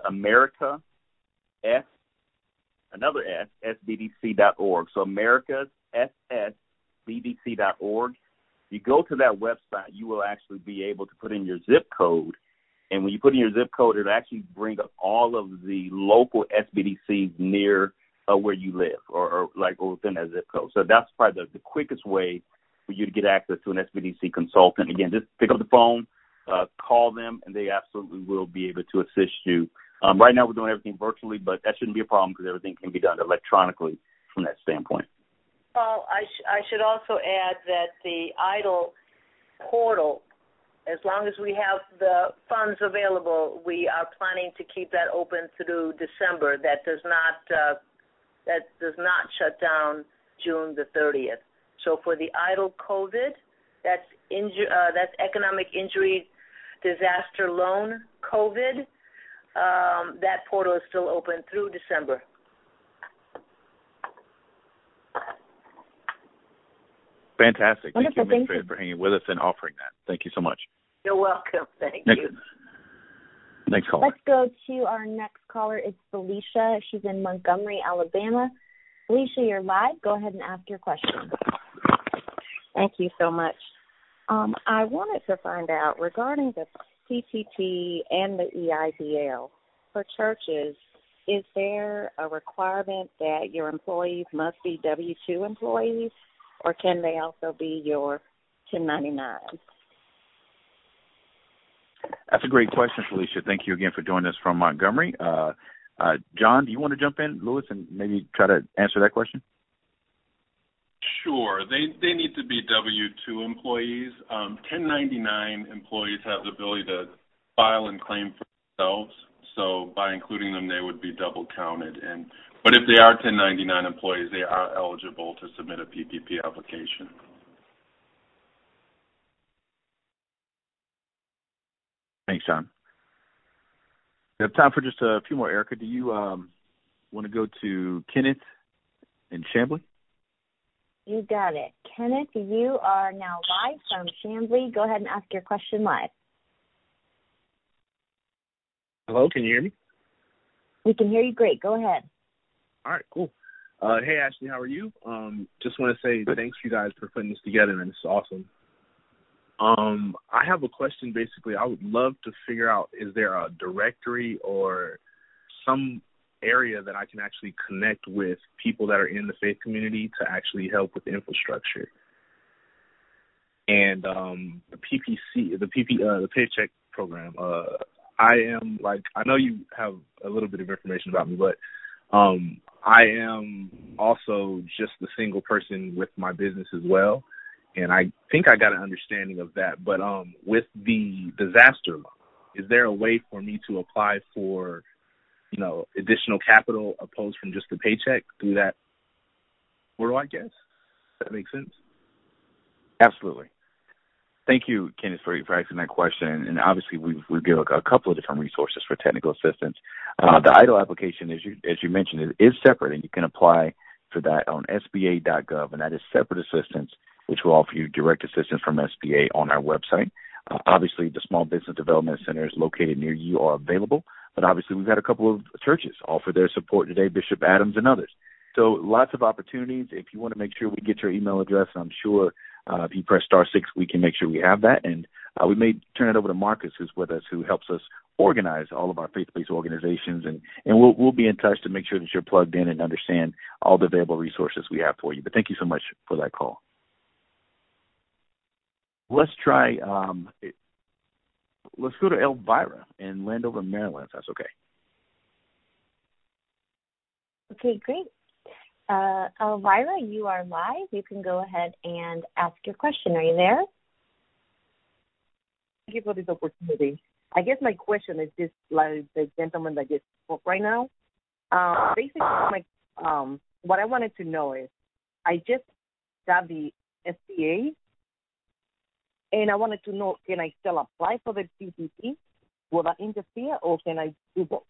SBDC.org. So America's SSBDC.org. You go to that website, you will actually be able to put in your zip code. And when you put in your zip code, it'll actually bring up all of the local SBDCs near where you live or within that zip code. So that's probably the quickest way for you to get access to an SBDC consultant. Again, just pick up the phone, call them, and they absolutely will be able to assist you. Right now we're doing everything virtually, but that shouldn't be a problem because everything can be done electronically from that standpoint. Well, I should also add that the EIDL portal, as long as we have the funds available, we are planning to keep that open through December. That does not shut down June the 30th. So for the EIDL COVID, that's economic injury disaster loan COVID. That portal is still open through December. Fantastic. Wonderful. Thank you, Ms. for hanging with us and offering that. Thank you so much. You're welcome. Thank you. Next caller. Let's go to our next caller. It's Felicia. She's in Montgomery, Alabama. Felicia, you're live. Go ahead and ask your question. Thank you so much. I wanted to find out regarding the PPP and the EIDL for churches, is there a requirement that your employees must be W-2 employees, or can they also be your 1099? That's a great question, Felicia. Thank you again for joining us from Montgomery. John, do you want to jump in, Lewis, and maybe try to answer that question? Sure. They need to be W-2 employees. 1099 employees have the ability to file and claim for themselves. So by including them, they would be double counted. But if they are 1099 employees, they are eligible to submit a PPP application. Thanks, John. We have time for just a few more. Erica, do you want to go to Kenneth in Chamblee? You got it. Kenneth, you are now live from Chamblee. Go ahead and ask your question live. Hello, can you hear me? We can hear you great. Go ahead. All right, cool. Hey, Ashley, how are you? Just want to say thanks you guys for putting this together, and it's awesome. I have a question, basically. I would love to figure out, is there a directory or some area that I can actually connect with people that are in the faith community to actually help with infrastructure? And the PPC, the Paycheck program, I know you have a little bit of information about me, but I am also just a single person with my business as well. And I think I got an understanding of that. But with the disaster loan, is there a way for me to apply for, additional capital opposed from just the paycheck through that portal, I guess? Does that make sense? Absolutely. Thank you, Kenneth, for asking that question. And obviously, we give a couple of different resources for technical assistance. The EIDL application, as you mentioned, is separate, and you can apply for that on SBA.gov, and that is separate assistance, which will offer you direct assistance from SBA on our website. Obviously, the Small Business Development Centers located near you are available, but obviously we've had a couple of churches offer their support today, Bishop Adams and others. So lots of opportunities. If you want to make sure we get your email address, I'm sure if you press *6, we can make sure we have that. And we may turn it over to Marcus, who's with us, who helps us organize all of our faith-based organizations. And we'll be in touch to make sure that you're plugged in and understand all the available resources we have for you. But thank you so much for that call. Let's try, let's go to Elvira in Landover, Maryland, if that's okay. Okay, great. Elvira, you are live. You can go ahead and ask your question. Are you there? Thank you for this opportunity. I guess my question is just like the gentleman that just spoke right now. Basically, what I wanted to know is, I just got the SBA, and I wanted to know, can I still apply for the PPP? Will that interfere, or can I do both?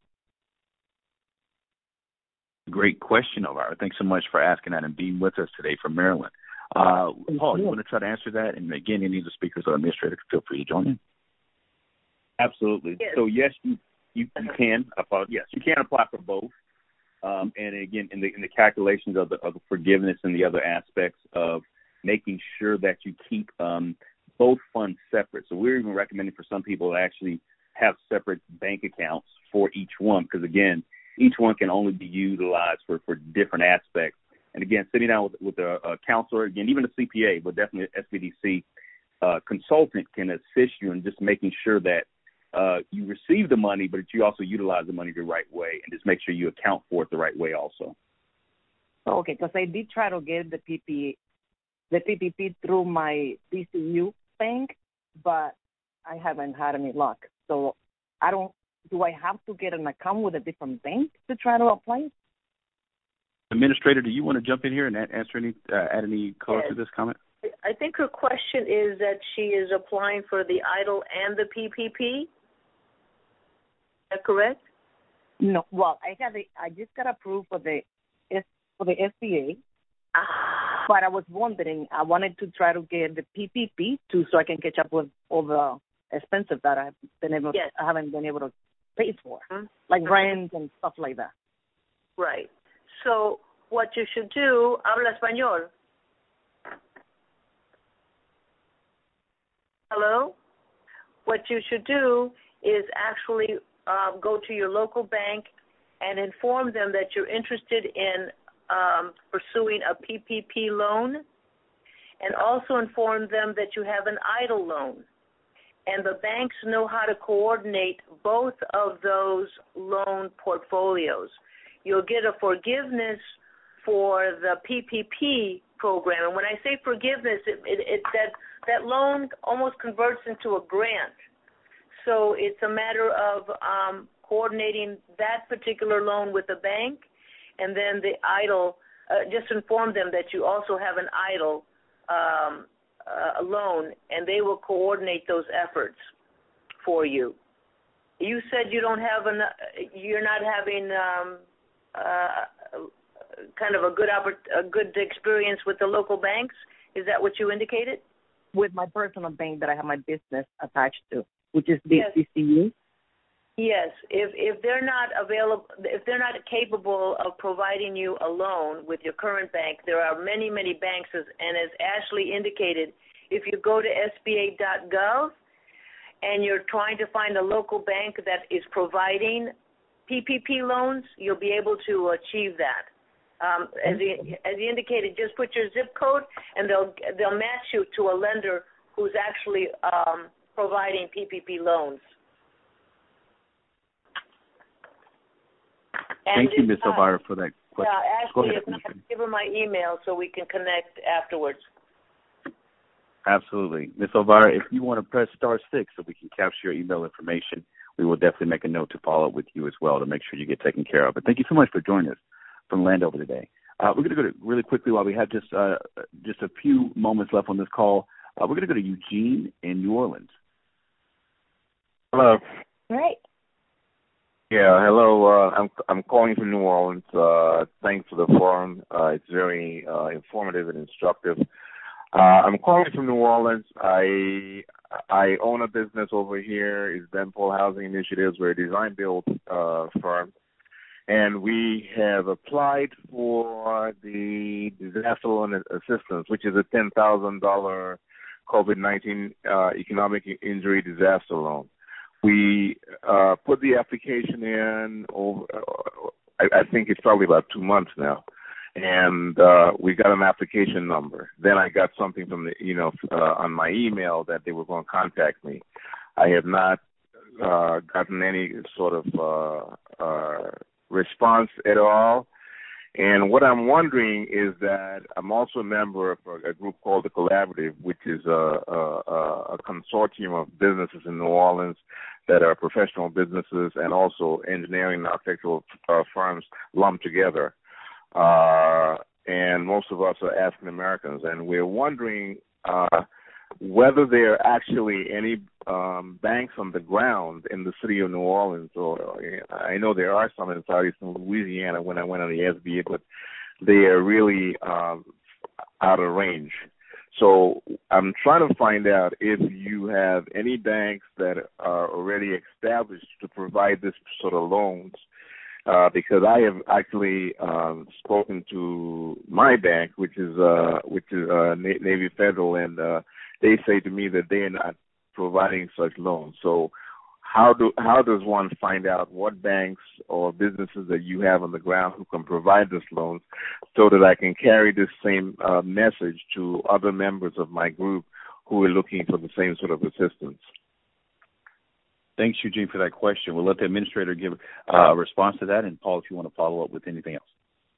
Great question, Elvira. Thanks so much for asking that and being with us today from Maryland. Paul, you want to try to answer that? And again, any of the speakers or administrators, feel free to join in. Absolutely. Yes. So yes, you can apply. Yes, you can apply for both. And again, in the calculations of the forgiveness and the other aspects of making sure that you keep both funds separate. So we're even recommending for some people to actually have separate bank accounts for each one, because again, each one can only be utilized for different aspects. And again, sitting down with a counselor, again, even a CPA, but definitely an SBDC consultant can assist you in just making sure that you receive the money, but you also utilize the money the right way, and just make sure you account for it the right way also. Okay, because I did try to get the PPP through my DCU bank, but I haven't had any luck. So do I have to get an account with a different bank to try to apply? Administrator, do you want to jump in here and answer add any color to this comment? I think her question is that she is applying for the EIDL and the PPP. Is that correct? No. Well, I just got approved for the SBA, but I was wondering, I wanted to try to get the PPP too, so I can catch up with all the expenses that I haven't been able to pay for, like rent and stuff like that. Right. So what you should do, habla español. Hello? What you should do is actually go to your local bank and inform them that you're interested in pursuing a PPP loan, and also inform them that you have an EIDL loan. And the banks know how to coordinate both of those loan portfolios. You'll get a forgiveness for the PPP program. And when I say forgiveness, that loan almost converts into a grant. So it's a matter of coordinating that particular loan with the bank, and then the EIDL, just inform them that you also have an EIDL loan, and they will coordinate those efforts for you. You said you don't have you're not having kind of a good experience with the local banks. Is that what you indicated? With my personal bank that I have my business attached to, which is DCU. Yes, if they're not available, if they're not capable of providing you a loan with your current bank, there are many banks, and as Ashley indicated, if you go to SBA.gov and you're trying to find a local bank that is providing PPP loans, you'll be able to achieve that. As he indicated, just put your zip code, and they'll match you to a lender who's actually providing PPP loans. Thank you, Ms. Elvira, for that question. Yeah, Ashley, give her my email so we can connect afterwards. Absolutely. Ms. Elvira, if you want to press *6 so we can capture your email information, we will definitely make a note to follow up with you as well to make sure you get taken care of. But thank you so much for joining us from Landover today. We're going to go to really quickly while we have just a few moments left on this call. We're going to go to Eugene in New Orleans. Hello. Right. Yeah, hello. I'm calling from New Orleans. Thanks for the forum. It's very informative and instructive. I'm calling from New Orleans. I own a business over here. It's Benpol Housing Initiatives. We're a design-build firm. And we have applied for the disaster loan assistance, which is a $10,000 COVID-19 economic injury disaster loan. We put the application in I think it's probably about 2 months now, and we got an application number. Then I got something from on my email that they were going to contact me. I have not gotten any sort of response at all. And what I'm wondering is that I'm also a member of a group called the Collaborative, which is a consortium of businesses in New Orleans that are professional businesses and also engineering and architectural firms lumped together. And most of us are African Americans, and we're wondering whether there are actually any banks on the ground in the city of New Orleans, or I know there are some in southeastern Louisiana when I went on the SBA, but they are really out of range. So I'm trying to find out if you have any banks that are already established to provide this sort of loans, because I have actually spoken to my bank, which is Navy Federal, and they say to me that they are not providing such loans. So how does one find out what banks or businesses that you have on the ground who can provide this loans, so that I can carry this same message to other members of my group who are looking for the same sort of assistance? Thanks, Eugene, for that question. We'll let the administrator give a response to that, and Paul, if you want to follow up with anything else.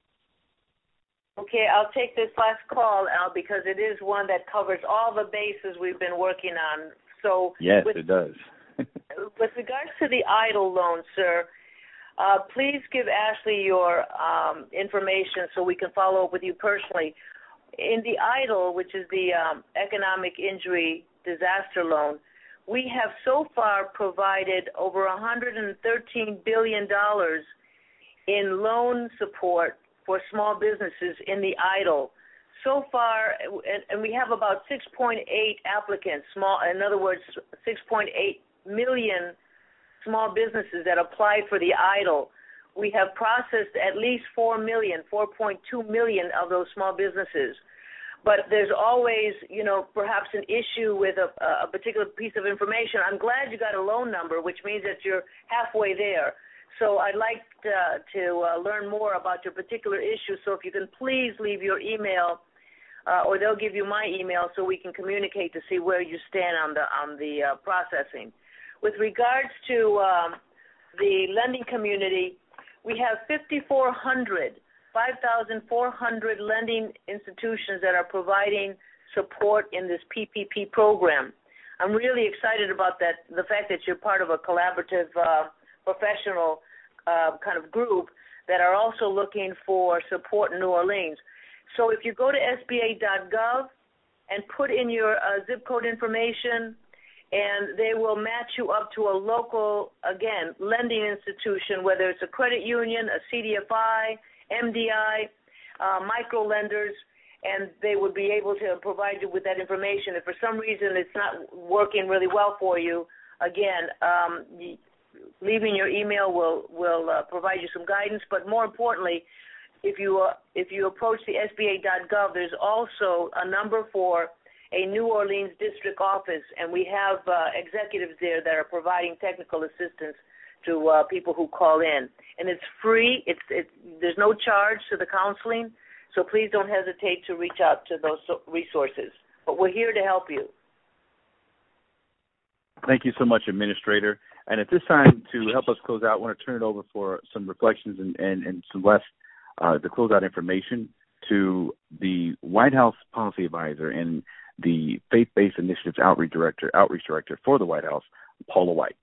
Okay, I'll take this last call, Al, because it is one that covers all the bases we've been working on. So yes, it does. With regards to the EIDL loan, sir, please give Ashley your information so we can follow up with you personally. In the EIDL, which is the Economic Injury Disaster Loan, we have so far provided over $113 billion in loan support for small businesses in the EIDL. So far, and we have about 6.8 applicants, in other words, 6.8 million small businesses that applied for the EIDL. We have processed at least 4.2 million of those small businesses. But there's always, perhaps an issue with a particular piece of information. I'm glad you got a loan number, which means that you're halfway there. So I'd like to learn more about your particular issue. So if you can please leave your email, or they'll give you my email so we can communicate to see where you stand on the processing. With regards to the lending community, we have 5,400 lending institutions that are providing support in this PPP program. I'm really excited about that, the fact that you're part of a collaborative professional kind of group that are also looking for support in New Orleans. So if you go to SBA.gov and put in your zip code information, and they will match you up to a local, again, lending institution, whether it's a credit union, a CDFI, MDI, micro lenders, and they would be able to provide you with that information. If for some reason it's not working really well for you, again, leaving your email will provide you some guidance. But more importantly, if you approach the SBA.gov, there's also a number for a New Orleans district office, and we have executives there that are providing technical assistance to people who call in. And it's free. There's no charge to the counseling, so please don't hesitate to reach out to those resources. But we're here to help you. Thank you so much, Administrator. And at this time, to help us close out, I want to turn it over for some reflections and some less the closeout information to the White House Policy Advisor and the Faith-Based Initiatives Outreach Director for the White House, Paula White.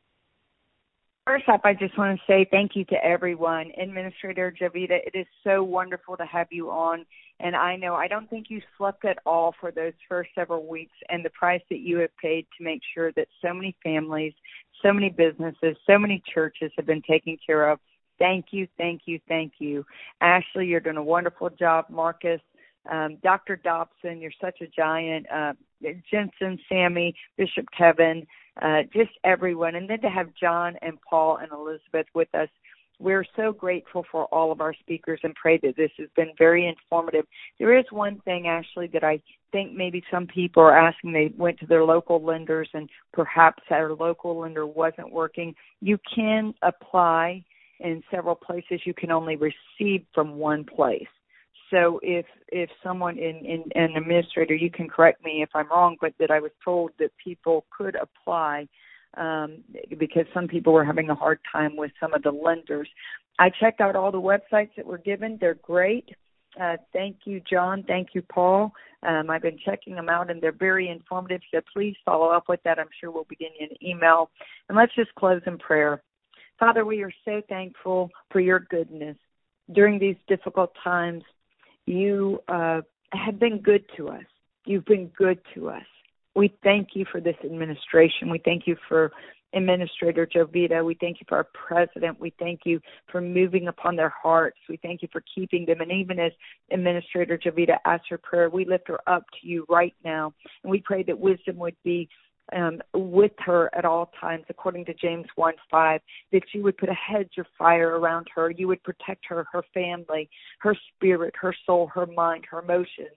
First up, I just want to say thank you to everyone. Administrator Jovita, it is so wonderful to have you on. And I don't think you slept at all for those first several weeks, and the price that you have paid to make sure that so many families, so many businesses, so many churches have been taken care of. Thank you, thank you, thank you. Ashley, you're doing a wonderful job. Marcus, Dr. Dobson, you're such a giant. Jensen, Sammy, Bishop Kevin, just everyone. And then to have John and Paul and Elizabeth with us, we're so grateful for all of our speakers and pray that this has been very informative. There is one thing, Ashley, that I think maybe some people are asking. They went to their local lenders and perhaps their local lender wasn't working. You can apply in several places. You can only receive from one place. So if someone in an administrator, you can correct me if I'm wrong, but that I was told that people could apply because some people were having a hard time with some of the lenders. I checked out all the websites that were given. They're great. Thank you, John. Thank you, Paul. I've been checking them out, and they're very informative. So please follow up with that. I'm sure we'll be getting you an email. And let's just close in prayer. Father, we are so thankful for your goodness. During these difficult times, you have been good to us. You've been good to us. We thank you for this administration. We thank you for Administrator Jovita. We thank you for our president. We thank you for moving upon their hearts. We thank you for keeping them. And even as Administrator Jovita asks her prayer, we lift her up to you right now. And we pray that wisdom would be with her at all times, according to James 1:5, that you would put a hedge of fire around her. You would protect her, her family, her spirit, her soul, her mind, her emotions.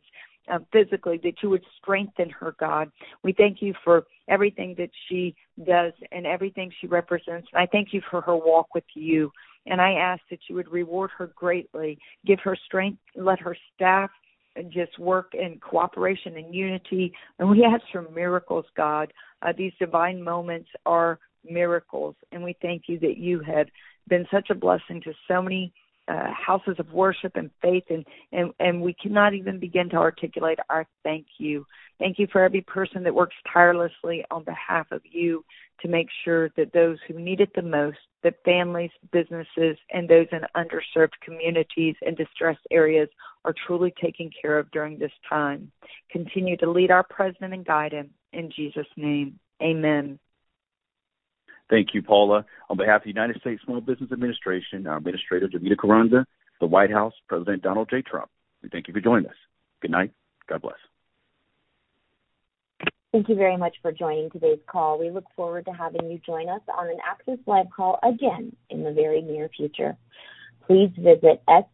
physically, that you would strengthen her, God. We thank you for everything that she does and everything she represents. And I thank you for her walk with you. And I ask that you would reward her greatly, give her strength, let her staff just work in cooperation and unity. And we ask for miracles, God. These divine moments are miracles. And we thank you that you have been such a blessing to so many houses of worship and faith, and we cannot even begin to articulate our thank you. Thank you for every person that works tirelessly on behalf of you to make sure that those who need it the most, that families, businesses, and those in underserved communities and distressed areas are truly taken care of during this time. Continue to lead our president and guide him. In Jesus' name, amen. Thank you, Paula. On behalf of the United States Small Business Administration, our Administrator, Jamila Carranza, the White House, President Donald J. Trump, we thank you for joining us. Good night. God bless. Thank you very much for joining today's call. We look forward to having you join us on an Access Live call again in the very near future. Please visit